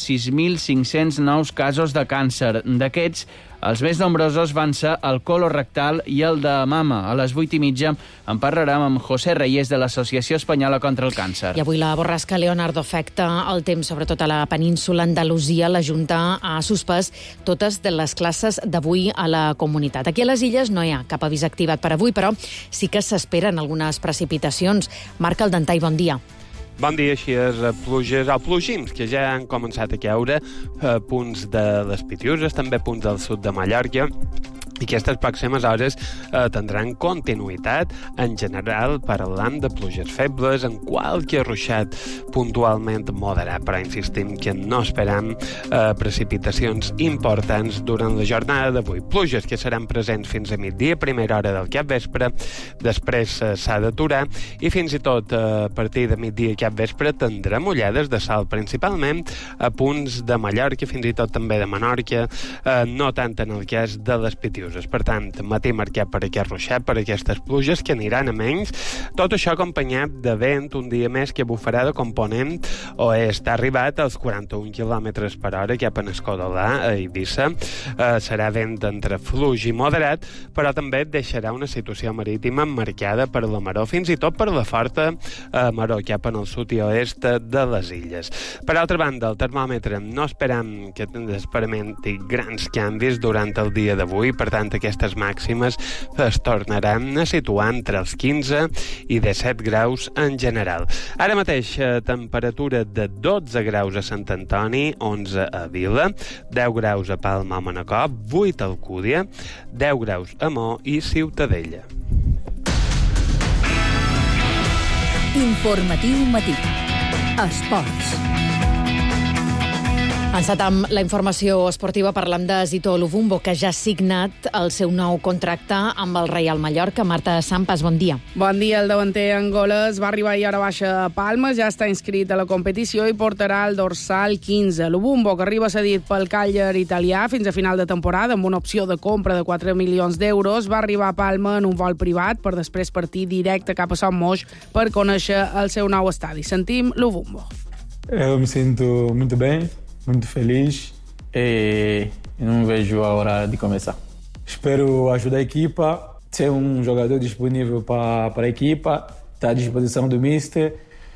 6.500 nous casos de càncer. D'aquests, els més nombrosos van ser el colorectal i el de mama. A les 8:30 en parlarem amb José Reyes de l'Associació Espanyola contra el Càncer. I avui la borrasca Leonardo afecta el temps, sobretot a la península Andalusia. La Junta ha suspès totes de les classes d'avui a la comunitat. Aquí a les Illes no hi ha cap avís activat per avui, però sí que s'esperen algunes precipitacions. Marc Aldentay, bon dia. Bon dia, així és, pluges o plogims, que ja han començat a caure punts de les Pitiuses, també punts del sud de Mallorca, i aquestes pròximes hores tindran continuïtat. En general, parlant de pluges febles, en qualque ruixat puntualment moderat, però insistim que no esperam precipitacions importants durant la jornada d'avui. Pluges que seran presents fins a migdia, primera hora del capvespre, després s'ha d'aturar, i fins i tot a partir de migdia i capvespre tindrem ullades de sol, principalment a punts de Mallorca, fins i tot també de Menorca, no tant en el cas de les Pitiuses. Per tant, matí marcat per aquest ruixat, per aquestes pluges que aniran a menys. Tot això acompanyat de vent, un dia més que bufarà de component oest. Ha arribat als 41 km per hora cap a Escodolà, a Eivissa. Serà vent entre fluix i moderat, però també deixarà una situació marítima marcada per la maró, fins i tot per la forta maró cap en el sud i oest de les illes. Per altra banda, el termòmetre no esperam que experimenti grans canvis durant el dia d'avui, per tant, aquestes màximes es tornaran a situar entre els 15 i 17 graus en general. Ara mateix, temperatura de 12 graus a Sant Antoni, 11 a Vila, 10 graus a Palma o Manacor, 8 a Alcúdia, 10 graus a Mo i Ciutadella. Informatiu matí. Esports. Encetam la informació esportiva. Parlem de Zito Luvumbo, que ja ha signat el seu nou contracte amb el Reial Mallorca. Marta Sampas, bon dia. Bon dia. El davanter angolès va arribar ahir a hora baixa a Palma, ja està inscrit a la competició i portarà el dorsal 15. Luvumbo, que arriba cedit pel Cagliari italià fins a final de temporada amb una opció de compra de 4 milions d'euros, va arribar a Palma en un vol privat per després partir directe cap a Son Moix per conèixer el seu nou estadi. Sentim Luvumbo. Eu me sinto muito bem, muito feliz e não vejo a hora de começar. Espero ajudar a equipa, ser um jogador disponível para a equipa, estar à disposição do mister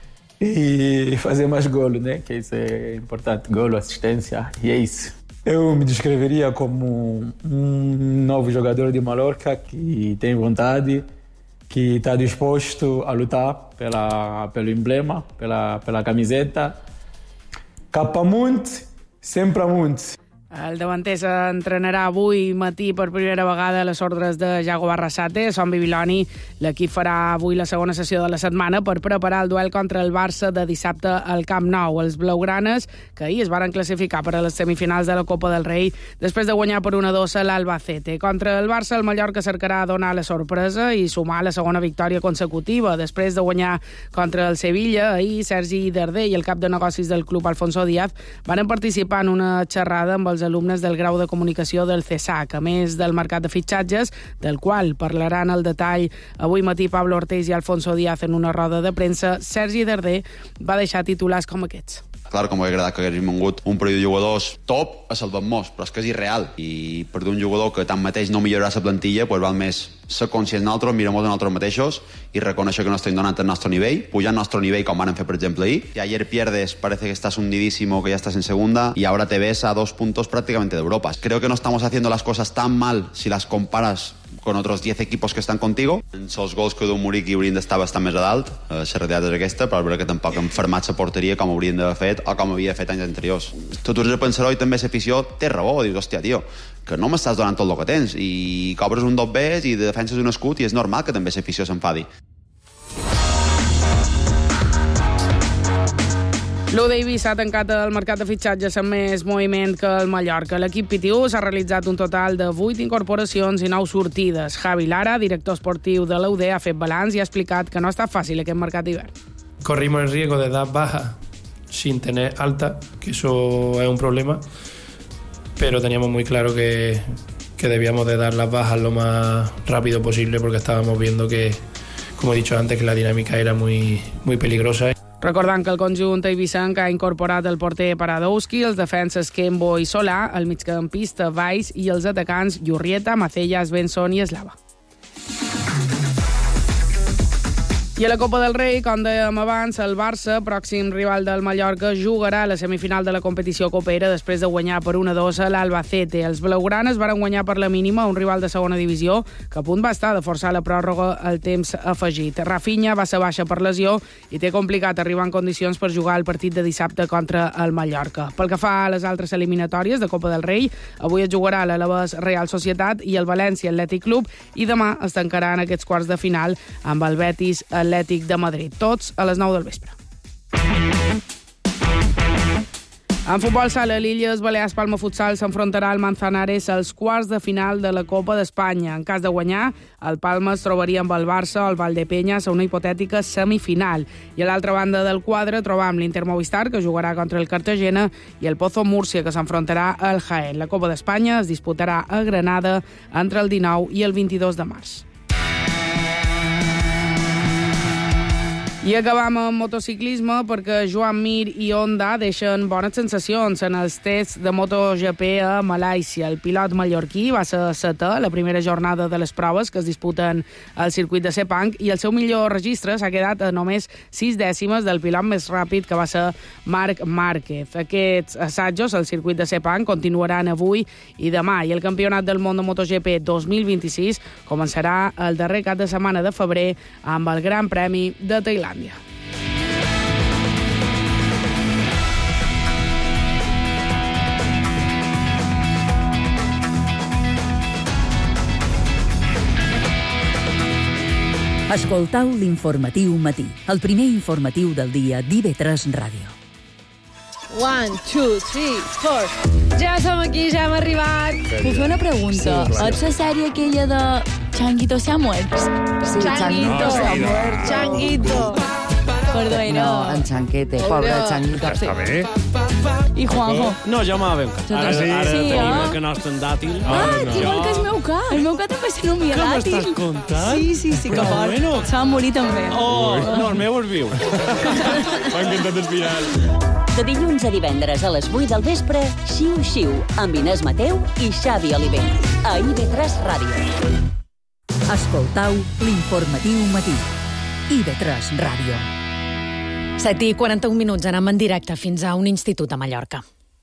e fazer mais golo, né? Que isso é importante, golo, assistência, e é isso. Eu me descreveria como um novo jogador de Mallorca que tem vontade, que está disposto a lutar pelo emblema, pela camiseta. Cap amunt, sempre amunt. El davanter s'entrenarà avui matí per primera vegada a les ordres de Iago Barrasate. Son Bibiloni, l'equip farà avui la segona sessió de la setmana per preparar el duel contra el Barça de dissabte al Camp Nou. Els blaugranes, que ahir es varen classificar per a les semifinals de la Copa del Rei després de guanyar per 1-2 a l'Albacete. Contra el Barça, el Mallorca cercarà donar la sorpresa i sumar la segona victòria consecutiva. Després de guanyar contra el Sevilla, ahir Sergi Darder i el cap de negocis del club, Alfonso Díaz, van participar en una xerrada amb els alumnes del grau de comunicació del CESAC, a més del mercat de fitxatges, del qual parlaran al detall avui matí Pablo Ortiz i Alfonso Díaz en una roda de premsa. Sergi Darder va deixar titulars com aquests. Clar que m'hauria agradat que haguéssim vingut un parell de jugadors top a salvar-nos, però és que és irreal. I per un jugador que tanmateix no millorarà la plantilla, pues val més ser conscients nosaltres, mirar-nos a nosaltres mateixos i reconèixer que no estem donant el nostre nivell, pujar el nostre nivell com van fer, per exemple, ahir. Y ayer pierdes, parece que estás hundidísimo, que ya estás en segunda, y ahora te ves a 2 puntos prácticamente de Europa. Creo que no estamos haciendo las cosas tan mal si las comparas con otros 10 equipos que estan contigo. Els gols que du Muriqui haurien d'estar bastant més a dalt, la realitat és aquesta, però és que tampoc hem fermat la porteria com haurien d'haver fet o com havia fet anys anteriors. Tu has de pensar, i també l'afició té raó, dius, hòstia, tio, que no m'estàs donant tot el que tens, i cobres un 2 Bs i defenses un escut, i és normal que també l'afició s'enfadi. L'U d'Eivissa ha tancat el mercat de fitxatges amb més moviment que el Mallorca. L'equip Pitiú s'ha realitzat un total de 8 incorporacions i 9 sortides. Javi Lara, director esportiu de l'UD, ha fet balanç i ha explicat que no ha estat fàcil aquest mercat d'hivern. Corrimos el riesgo de dar baja sin tener alta, que eso es un problema, pero teníamos muy claro que debíamos de dar las bajas lo más rápido posible porque estábamos viendo que, como he dicho antes, que la dinámica era muy peligrosa. Recordant que el conjunt eivissenc ha incorporat el porter Paradowski, els defenses Kembo i Solà, el migcampista Valls i els atacants Llurrieta, Macellas, Benson i Eslava. I a la Copa del Rei, com dèiem abans, el Barça, pròxim rival del Mallorca, jugarà a la semifinal de la competició copera després de guanyar per 1-2 a l'Albacete. Els blaugranes varen guanyar per la mínima un rival de segona divisió que a punt va estar de forçar la pròrroga al temps afegit. Rafinha va ser baixa per lesió i té complicat arribar en condicions per jugar el partit de dissabte contra el Mallorca. Pel que fa a les altres eliminatòries de Copa del Rei, avui es jugarà l'Alavés Real Societat i el València Atlètic Club i demà es tancaran aquests quarts de final amb el Betis Atlètic de Madrid, tots a les 9 del vespre. En futbol sala, l'Illes Balears Palma Futsal s'enfrontarà al Manzanares als quarts de final de la Copa d'Espanya. En cas de guanyar, el Palma es trobaria amb el Barça o el Valdepeñas a una hipotètica semifinal. I a l'altra banda del quadre trobam l'Inter Movistar, que jugarà contra el Cartagena, i el Pozo Múrcia, que s'enfrontarà al Jaén. La Copa d'Espanya es disputarà a Granada entre el 19 i el 22 de març. I acabam amb motociclisme perquè Joan Mir i Honda deixen bones sensacions en els tests de MotoGP a Malàisia. El pilot mallorquí va ser setè la primera jornada de les proves que es disputen al circuit de Sepang i el seu millor registre s'ha quedat a només 6 dècimes del pilot més ràpid que va ser Marc Márquez. Aquests assajos al circuit de Sepang continuaran avui i demà i el Campionat del Món de MotoGP 2026 començarà el darrer cap de setmana de febrer amb el Gran Premi de Tailàndia. Escoltau l'informatiu matí, el primer informatiu del dia d'IV3 Ràdio. 1, 2, 3, 4. Ja som aquí, ja hem arribat. Puc fer una pregunta? Sí, és la sèrie aquella de Changuito se ha muerto? Sí, Changuito se ha muerto. Changuito. Perdó, No, en Chanquete, pobre Changuito. Està bé. I Juanjo? No, jo m'ha ben Ara tenim el que nostre en dàtil. Igual que el meu cat. El meu cat també se nomia dàtil. Què m'estàs contant? Sí, que fort. Se va morir també. No, el meu és viu. M'ha encantat el final. De dilluns a divendres a les 8 del vespre, Xiu Xiu, amb Inés Mateu i Xavi Oliver. A IB3 Ràdio. Escoltau l'informatiu matí. IB3 Ràdio. 7:41, anem en directe fins a un institut a Mallorca.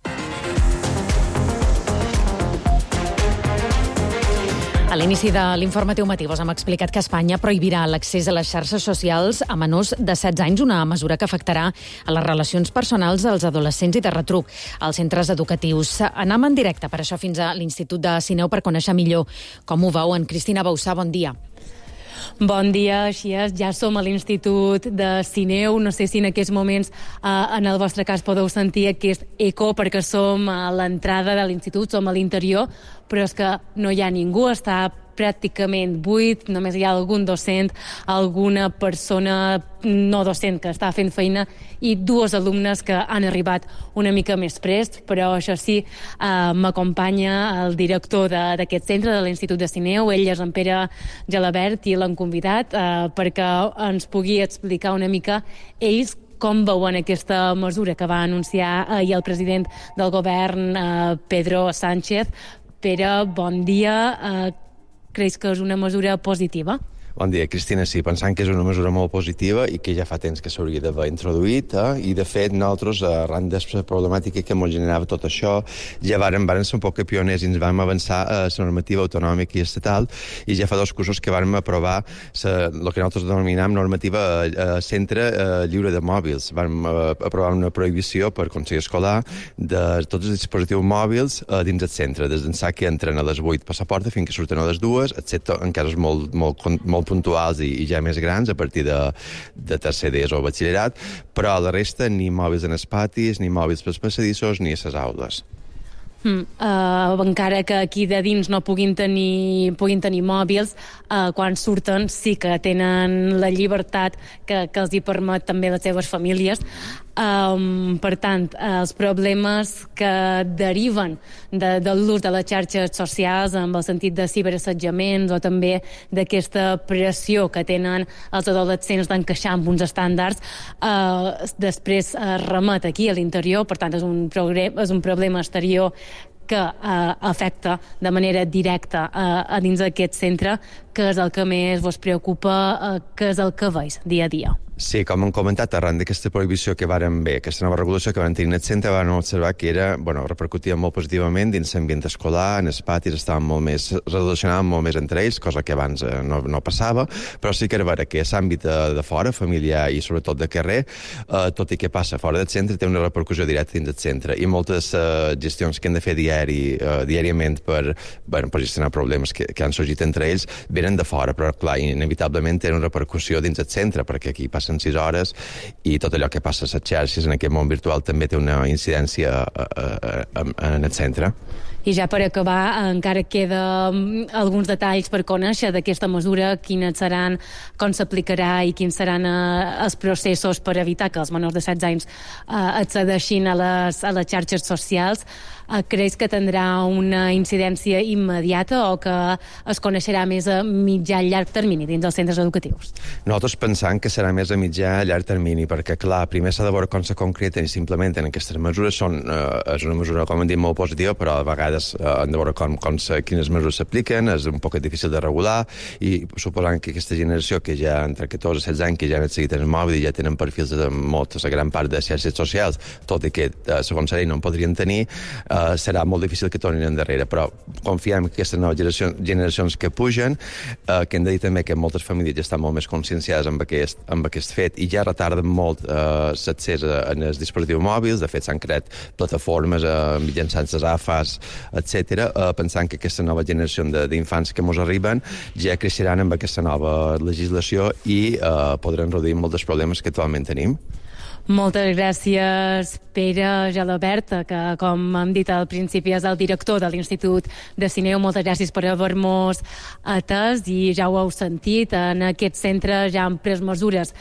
A l'inici de l'informatiu matí us hem explicat que Espanya prohibirà l'accés a les xarxes socials a menors de 16 anys, una mesura que afectarà a les relacions personals dels adolescents i de retruc als centres educatius. Anem en directe, per això, fins a l'Institut de Sineu per conèixer millor com ho veuen. Cristina Bauçà, bon dia. Bon dia, així és, ja som a l'Institut de Sineu. No sé si en aquests moments, en el vostre cas, podeu sentir aquest eco, perquè som a l'entrada de l'Institut, som a l'interior, però és que no hi ha ningú, està pràcticament buit, només hi ha algun docent, alguna persona no docent que està fent feina i 2 alumnes que han arribat una mica més prest, però això sí, m'acompanya el director d'aquest centre, de l'Institut de Sineu, ell és en Pere Gelabert, i l'han convidat perquè ens pugui explicar una mica ells com veuen aquesta mesura que va anunciar ahir el president del govern, Pedro Sánchez. Pere, bon dia. Creus que és una mesura positiva? Bon dia, Cristina. Sí, pensant que és una mesura molt positiva i que ja fa temps que s'hauria d'haver introduït, i de fet nosaltres, arran de la problemàtica que ens generava tot això, ja vàrem ser un poc pioners i ens vam avançar a la normativa autonòmica i estatal, i ja fa 2 cursos que vàrem aprovar el que nosaltres denominam normativa centre lliure de mòbils. Vam aprovar una prohibició per Consell Escolar de tots els dispositius mòbils dins el centre, des d'ençà que entren a les 8 per la porta fins que surten a les 2, excepte en casos molt molt puntuals i ja més grans, a partir de tercer d'ESO o batxillerat, però a la resta ni mòbils en els patis, ni mòbils pels passadissos, ni a les aules. Encara que aquí de dins no puguin tenir mòbils, quan surten sí que tenen la llibertat que els hi permet també les seves famílies. Per tant, els problemes que deriven de l'ús de les xarxes socials amb el sentit de ciberassetjaments o també d'aquesta pressió que tenen els adolescents d'encaixar amb uns estàndards, després remet aquí a l'interior. Per tant, és un problema exterior que afecta de manera directa a dins d'aquest centre, que és el que més vos preocupa, que és el que veus dia a dia. Sí, com hem comentat, arran d'aquesta prohibició que varen bé, aquesta nova regulació que van tenir en el centre, van observar que repercutia molt positivament dins l'ambient escolar, en els patis estaven molt més, relacionaven molt més entre ells, cosa que abans no passava, però sí que era vera que l'àmbit de fora, familiar i sobretot de carrer, tot i que passa fora del centre, té una repercussió directa dins del centre, i moltes gestions que hem de fer diàriament per gestionar problemes que han sorgit entre ells venen de fora, però clar, inevitablement tenen una repercussió dins el centre, perquè aquí passen 6 hores i tot allò que passa a les xarxes en aquest món virtual també té una incidència en el centre. I ja per acabar, encara queda alguns detalls per conèixer d'aquesta mesura, quines seran, com s'aplicarà i quins seran els processos per evitar que els menors de 16 anys accedeixin a les xarxes socials. Creus que tindrà una incidència immediata o que es coneixerà més a mitjà i llarg termini dins dels centres educatius? Nosaltres pensam que serà més a mitjà i llarg termini, perquè, clar, primer s'ha de veure com se concreten i s'implementen aquestes mesures. És una mesura, com hem dit, molt positiva, però a vegades han de veure quines mesures s'apliquen, és un poc difícil de regular, i suposant que aquesta generació, que ja entre 14 i 16 anys, que ja han seguit en el mòbil i ja tenen perfils de moltes, a gran part de xarxes socials, tot i que, segons la llei, no en podrien tenir, serà molt difícil que tornin endarrere, però confiem que aquestes noves generacions que pugen, que hem de dir també que moltes famílies ja estan molt més conscienciades amb aquest fet i ja retarden molt l'accés en els dispositius mòbils. De fet, s'han creat plataformes mitjançant les AFAs, etc., pensant que aquesta nova generació d'infants que ens arriben ja creixeran amb aquesta nova legislació i podran reduir molts dels problemes que actualment tenim. Moltes gràcies, Pere Gelabert, que, com hem dit al principi, és el director de l'Institut de Sineu. Moltes gràcies per haver-nos atès i ja ho heu sentit, en aquest centre ja han pres mesures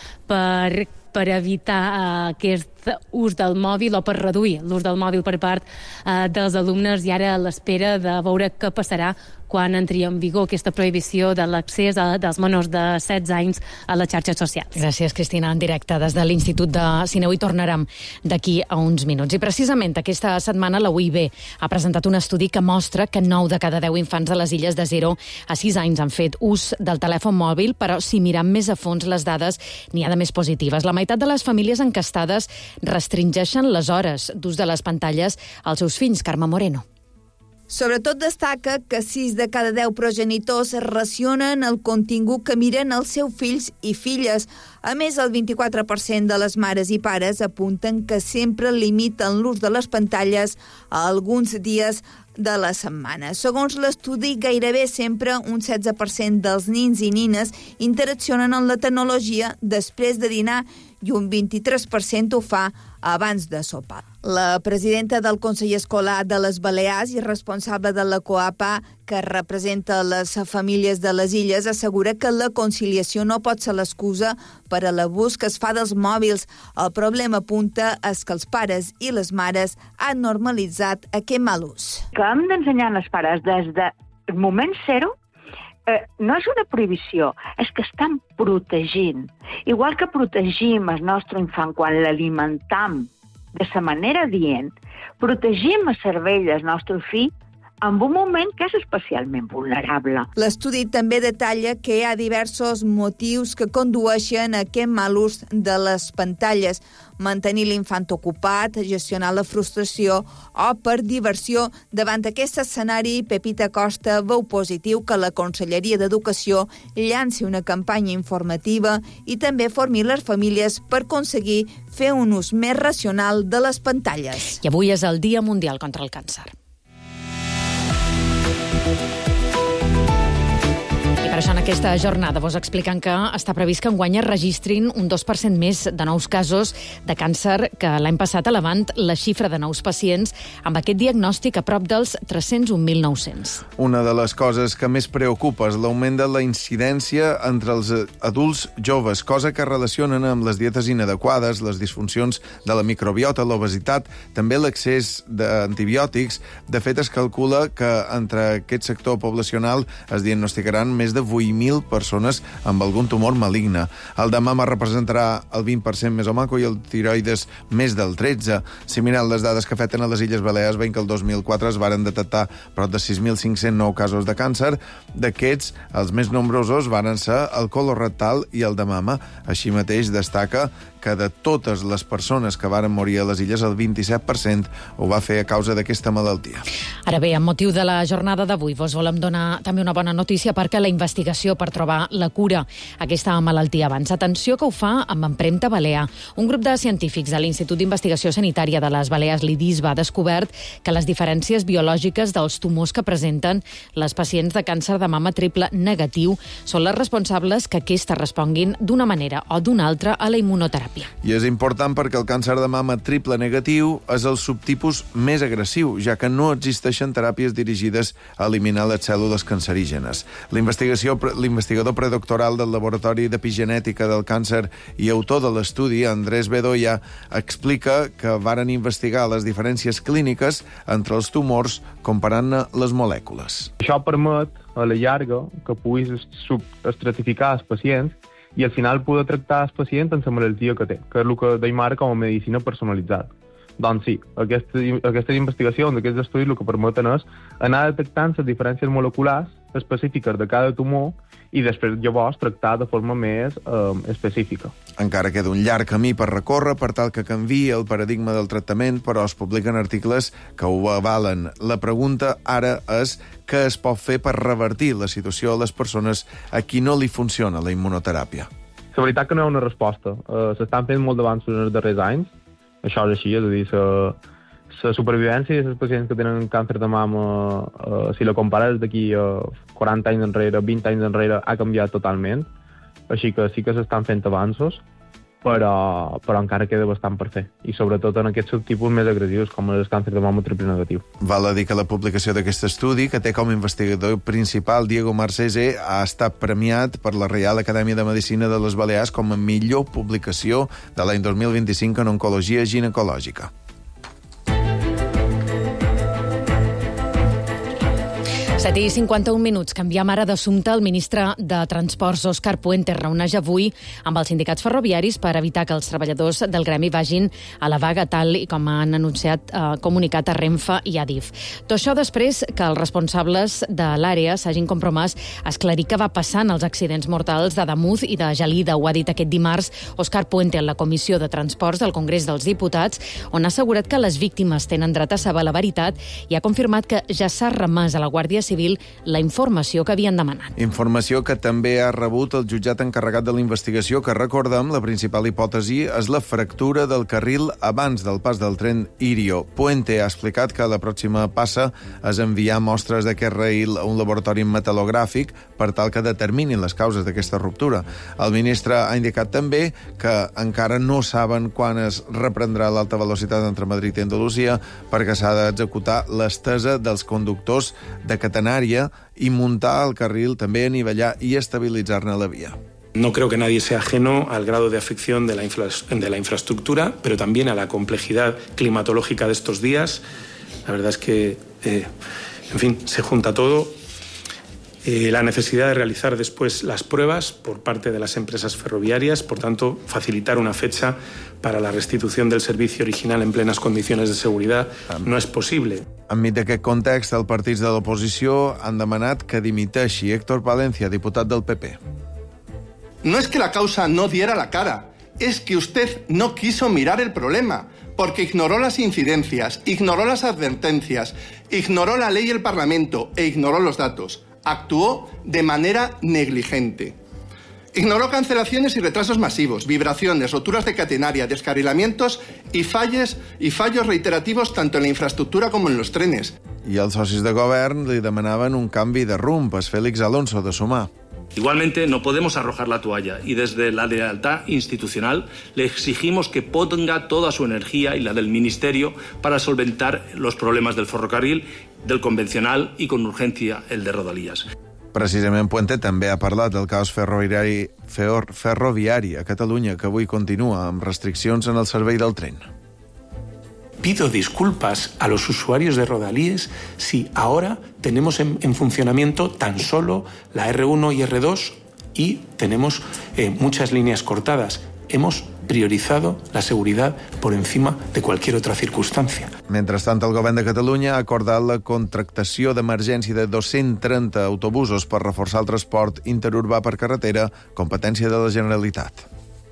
per evitar aquest ús del mòbil o per reduir l'ús del mòbil per part dels alumnes, i ara a l'espera de veure què passarà quan entri en vigor aquesta prohibició de l'accés dels menors de 16 anys a les xarxes socials. Gràcies, Cristina, en directe des de l'Institut de Sineu, i tornarem d'aquí a uns minuts. I precisament aquesta setmana la UIB ha presentat un estudi que mostra que 9 de cada 10 infants de les illes de 0 a 6 anys han fet ús del telèfon mòbil, però si mirem més a fons les dades n'hi ha de més positives. La meitat de les famílies encastades restringeixen les hores d'ús de les pantalles als seus fills. Carme Moreno. Sobretot destaca que 6 de cada 10 progenitors racionen el contingut que miren els seus fills i filles. A més, el 24% de les mares i pares apunten que sempre limiten l'ús de les pantalles a alguns dies de la setmana. Segons l'estudi, gairebé sempre un 16% dels nins i nines interaccionen amb la tecnologia després de dinar i un 23% ho fa abans de sopar. La presidenta del Consell Escolar de les Balears i responsable de la COAPA, que representa les famílies de les illes, assegura que la conciliació no pot ser l'excusa per a l'abús que es fa dels mòbils. El problema, apunta, és que els pares i les mares han normalitzat aquest mal ús. Que hem d'ensenyar als pares des del moment zero no és una prohibició, és que estan protegint. Igual que protegim el nostre infant quan l'alimentam de la manera dient, protegim el cervell del nostre fill en un moment que és especialment vulnerable. L'estudi també detalla que hi ha diversos motius que condueixen a aquest mal ús de les pantalles: mantenir l'infant ocupat, gestionar la frustració o per diversió. Davant d'aquest escenari, Pepita Costa veu positiu que la Conselleria d'Educació llanci una campanya informativa i també formi les famílies per aconseguir fer un ús més racional de les pantalles. I avui és el Dia Mundial contra el Càncer. I per això, en aquesta jornada vos expliquen que està previst que enguany es registrin un 2% més de nous casos de càncer que l'any passat, elevant la xifra de nous pacients amb aquest diagnòstic a prop dels 301.900. Una de les coses que més preocupa és l'augment de la incidència entre els adults joves, cosa que relacionen amb les dietes inadequades, les disfuncions de la microbiota, l'obesitat, també l'accés d'antibiòtics. De fet, es calcula que entre aquest sector poblacional es diagnosticaran més de 8.000 persones amb algun tumor maligne. El de mama representarà el 20% més o manco i el tiroides més del 13%. Si mirem les dades que afecten a les Illes Balears, veiem que el 2004 es varen detectar prop de 6.509 casos de càncer. D'aquests, els més nombrosos varen ser el colorectal i el de mama. Així mateix destaca que de totes les persones que varen morir a les illes, el 27% ho va fer a causa d'aquesta malaltia. Ara bé, amb motiu de la jornada d'avui, vos volem donar també una bona notícia perquè la investigació per trobar la cura a aquesta malaltia avança. Atenció que ho fa amb Empremta Balear. Un grup de científics de l'Institut d'Investigació Sanitària de les Balears, l'IDIS, ha descobert que les diferències biològiques dels tumors que presenten les pacients de càncer de mama triple negatiu són les responsables que aquestes responguin d'una manera o d'una altra a la immunoteràpia. I és important perquè el càncer de mama triple negatiu és el subtipus més agressiu, ja que no existeixen teràpies dirigides a eliminar les cèl·lules cancerígenes. L'investigador predoctoral del Laboratori d'Epigenètica del Càncer i autor de l'estudi, Andrés Bedoya, explica que varen investigar les diferències clíniques entre els tumors comparant-ne les molècules. Això permet, a la llarga, que puguis estratificar els pacients i al final poder tractar el pacient amb la malaltia que té, que és el que deim ara com a medicina personalitzada. Doncs sí, aquestes investigacions, aquests estudis, el que permeten és anar detectant les diferències moleculars específiques de cada tumor i després llavors tractar de forma més específica. Encara queda un llarg camí per recórrer per tal que canviï el paradigma del tractament, però es publiquen articles que ho avalen. La pregunta ara és què es pot fer per revertir la situació a les persones a qui no li funciona la immunoteràpia. La veritat que no hi ha una resposta. S'estan fent molt d'avanços en els darrers anys. Això és així, és a dir, la supervivència dels pacients que tenen càncer de mama, si la compares d'aquí a 40 anys enrere, 20 anys enrere, ha canviat totalment. Així que sí que s'estan fent avanços, però encara queda bastant per fer. I sobretot en aquests subtipus més agressius, com el càncer de mama triple negatiu. Val a dir que la publicació d'aquest estudi, que té com a investigador principal Diego Marcese, ha estat premiat per la Reial Acadèmia de Medicina de les Balears com a millor publicació de l'any 2025 en oncologia ginecològica. 7:51. Canviem ara d'assumpte. El ministre de Transports, Òscar Puente, reuneix avui amb els sindicats ferroviaris per evitar que els treballadors del gremi vagin a la vaga, tal i com han anunciat comunicat a Renfe i Adif. Tot això després que els responsables de l'àrea s'hagin compromès a esclarir què va passar en els accidents mortals de Damuz i de Gelida. Ho ha dit aquest dimarts Òscar Puente en la Comissió de Transports del Congrés dels Diputats, on ha assegurat que les víctimes tenen dret a saber la veritat i ha confirmat que ja s'ha remès a la Guàrdia Civil la informació que havien demanat. Informació que també ha rebut el jutjat encarregat de la investigació, que, recordem, la principal hipòtesi és la fractura del carril abans del pas del tren Irio. Puente ha explicat que la pròxima passa és enviar mostres d'aquest rail a un laboratori metal·logràfic per tal que determinin les causes d'aquesta ruptura. El ministre ha indicat també que encara no saben quan es reprendrà l'alta velocitat entre Madrid i Andalusia perquè s'ha d'executar l'estesa dels conductors de catenària y montar el carril, també anivellar y estabilitzar-ne la vía. No creo que nadie sea ajeno al grado de afección de la infraestructura, pero también a la complejidad climatológica de estos días. La verdad es que, en fin, se junta todo. La necesidad de realizar después las pruebas por parte de las empresas ferroviarias, por tanto, facilitar una fecha para la restitución del servicio original en plenas condiciones de seguridad no és possible. Enmig d'aquest context, els partits de l'oposició han demanat que dimiteixi Héctor Palencia, diputat del PP. No es que la causa no diera la cara, es que usted no quiso mirar el problema, porque ignoró las incidencias, ignoró las advertencias, ignoró la ley y el Parlamento e ignoró los datos. Actuó de manera negligente. Ignoró cancelaciones y retrasos masivos, vibraciones, roturas de catenaria, descarrilamientos y fallos reiterativos tanto en la infraestructura como en los trenes. I els socis de govern li demanaven un canvi de rumb. És Félix Alonso, de Sumar. Igualmente, no podemos arrojar la toalla y desde la lealtad institucional le exigimos que ponga toda su energía y la del Ministerio para solventar los problemas del ferrocarril, del convencional i con urgència el de Rodalies. Precisament Puente també ha parlat del caos ferroviari a Catalunya, que avui continua amb restriccions en el servei del tren. Pido disculpas a los usuarios de Rodalies si ahora tenemos en funcionamiento tan solo la R1 y R2 y tenemos muchas líneas cortadas. Hemos priorizado la seguridad por encima de cualquier otra circunstancia. Mentrestant, el govern de Catalunya ha acordat la contractació d'emergència de 230 autobusos per reforçar el transport interurbà per carretera, competència de la Generalitat.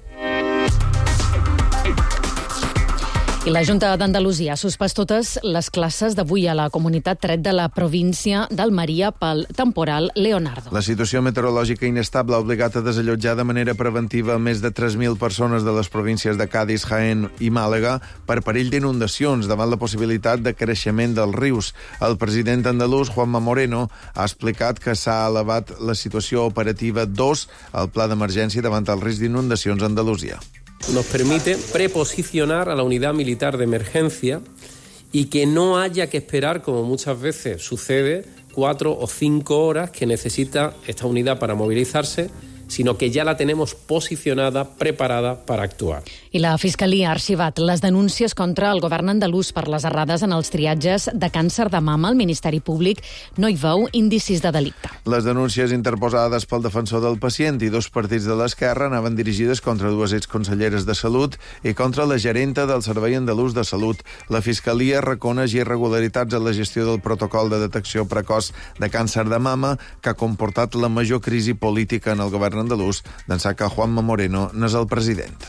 I la Junta d'Andalusia ha suspès totes les classes d'avui a la comunitat tret de la província d'Almeria pel temporal Leonardo. La situació meteorològica inestable ha obligat a desallotjar de manera preventiva més de 3.000 persones de les províncies de Cádiz, Jaén i Màlaga per perill d'inundacions davant la possibilitat de creixement dels rius. El president andalús, Juanma Moreno, ha explicat que s'ha elevat la situació operativa 2 al pla d'emergència davant el risc d'inundacions a Andalusia. Nos permite preposicionar a la unidad militar de emergencia y que no haya que esperar, como muchas veces sucede, 4 o 5 horas que necesita esta unidad para movilizarse, sino que ja la tenemos posicionada, preparada para actuar. I la Fiscalia ha arxivat les denúncies contra el govern andalús per les errades en els triatges de càncer de mama. El Ministeri Públic no hi veu indicis de delicte. Les denúncies interposades pel defensor del pacient i 2 partits de l'esquerra anaven dirigides contra 2 exconselleres de Salut i contra la gerenta del Servei Andalús de Salut. La Fiscalia reconeix irregularitats en la gestió del protocol de detecció precoç de càncer de mama que ha comportat la major crisi política en el govern andalús, d'ençà que Juanma Moreno n'és el president.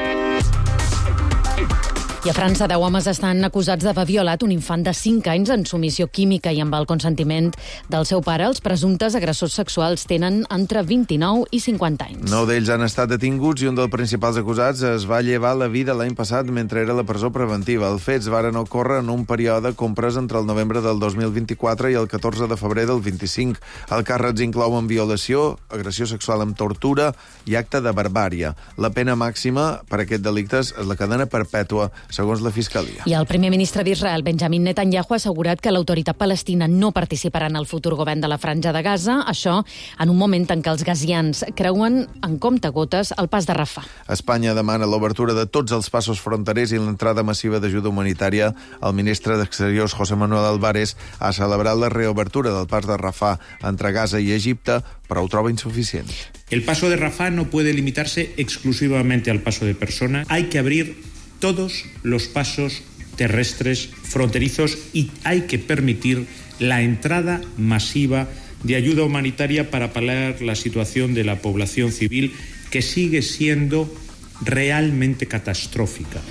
I a França, 10 homes estan acusats d'haver violat un infant de 5 anys en submissió química i amb el consentiment del seu pare. Els presumptes agressors sexuals tenen entre 29 i 50 anys. 9 d'ells han estat detinguts i un dels principals acusats es va llevar la vida l'any passat mentre era a la presó preventiva. Els fets varen ocórrer en un període comprès entre el novembre del 2024 i el 14 de febrer del 25. Els càrrecs inclouen violació, agressió sexual amb tortura i acte de barbària. La pena màxima per aquest delictes és la cadena perpètua, segons la Fiscalia. I el primer ministre d'Israel, Benjamin Netanyahu, ha assegurat que l'autoritat palestina no participarà en el futur govern de la Franja de Gaza, això en un moment en què els gazians creuen en comptagotes el pas de Rafah. Espanya demana l'obertura de tots els passos fronterers i l'entrada massiva d'ajuda humanitària. El ministre d'Exteriors, José Manuel Álvarez, ha celebrat la reobertura del pas de Rafah entre Gaza i Egipte, però ho troba insuficient. El paso de Rafah no puede limitarse exclusivamente al paso de personas. Hay que abrir todos los pasos terrestres fronterizos y hay que permitir la entrada masiva de ayuda humanitaria para paliar la situación de la población civil, que sigue siendo realmente catastrófica.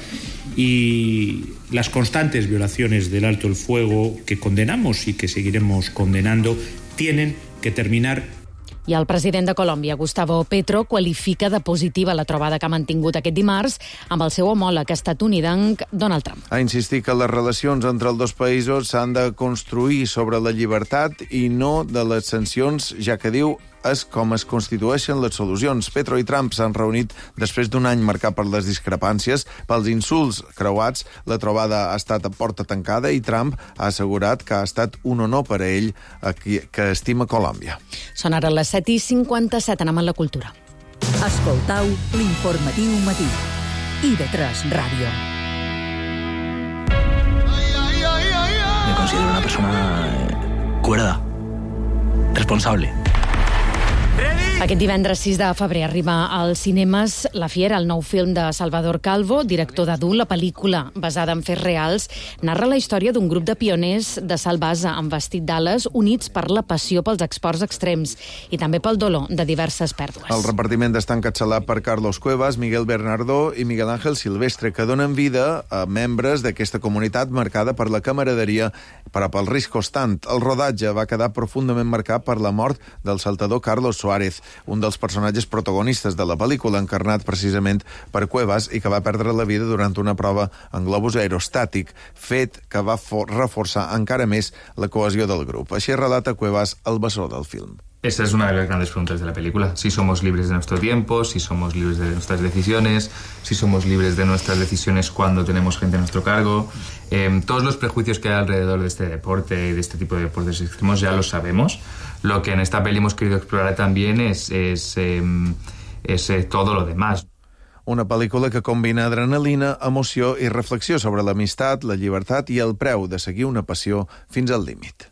Y las constantes violaciones del alto el fuego que condenamos y que seguiremos condenando tienen que terminar. I el president de Colòmbia, Gustavo Petro, qualifica de positiva la trobada que ha mantingut aquest dimarts amb el seu homòleg estatunidenc Donald Trump. Ha insistit que les relacions entre els dos països s'han de construir sobre la llibertat i no de les sancions, ja que diu és com es constitueixen les solucions. Petro i Trump s'han reunit després d'un any marcat per les discrepàncies, pels insults creuats. La trobada ha estat a porta tancada i Trump ha assegurat que ha estat un honor per a ell que estima Colòmbia. Són ara les 7:57, anem a la cultura. Escoltau l'informatiu matí. IB3 Ràdio. Me considero una persona cuerda, responsable. Aquest divendres 6 de febrer arriba als cinemes La Fiera, el nou film de Salvador Calvo, director d'Adult. La pel·lícula, basada en fets reals, narra la història d'un grup de pioners de salt base amb vestit d'ales units per la passió pels esports extrems i també pel dolor de diverses pèrdues. El repartiment està encapçalat per Carlos Cuevas, Miguel Bernardo i Miguel Ángel Silvestre, que donen vida a membres d'aquesta comunitat marcada per la camaraderia però pel risc constant. El rodatge va quedar profundament marcat per la mort del saltador Carlos Suárez, un dels personatges protagonistes de la pel·lícula, encarnat precisament per Cuevas i que va perdre la vida durant una prova en globus aerostàtic, fet que va reforçar encara més la cohesió del grup. Així relata Cuevas el bessó del film. Esa es una de las grandes preguntas de la película. Si somos libres de nuestro tiempo, si somos libres de nuestras decisiones, si somos libres de nuestras decisiones cuando tenemos gente a nuestro cargo. Todos los prejuicios que hay alrededor de este deporte y de este tipo de deportes extremos ya lo sabemos. Lo que en esta peli hemos querido explorar también es todo lo demás. Una pel·lícula que combina adrenalina, emoció i reflexió sobre l'amistat, la llibertat i el preu de seguir una passió fins al límit.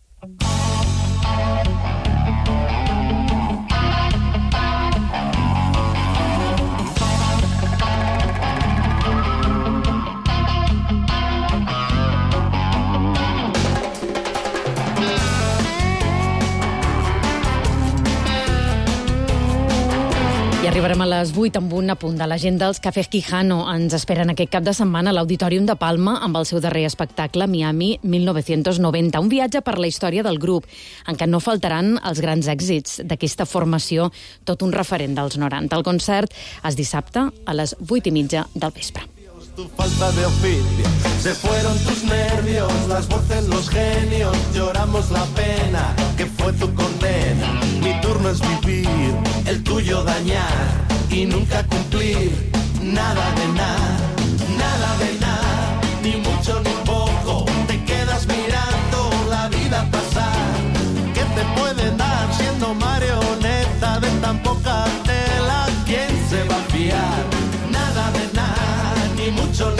Arribarem a les 8 amb un apunt de l'agenda dels Cafés Quijano. Ens esperen aquest cap de setmana a l'Auditorium de Palma amb el seu darrer espectacle, Miami 1990. Un viatge per la història del grup, en què no faltaran els grans èxits d'aquesta formació, tot un referent dels 90. El concert és dissabte a les 8:30 del vespre. Tu falta de oficio, se fueron tus nervios, las voces, los genios, lloramos la pena que fue tu condena. Mi turno es vivir, el tuyo dañar y nunca cumplir nada de nada, ni mucho ni poco. Te quedas mirando la vida pasar. ¿Qué te pueden dar siendo marioneta de tan poca tela? ¿Quién se va a fiar? Nada de nada, ni mucho ni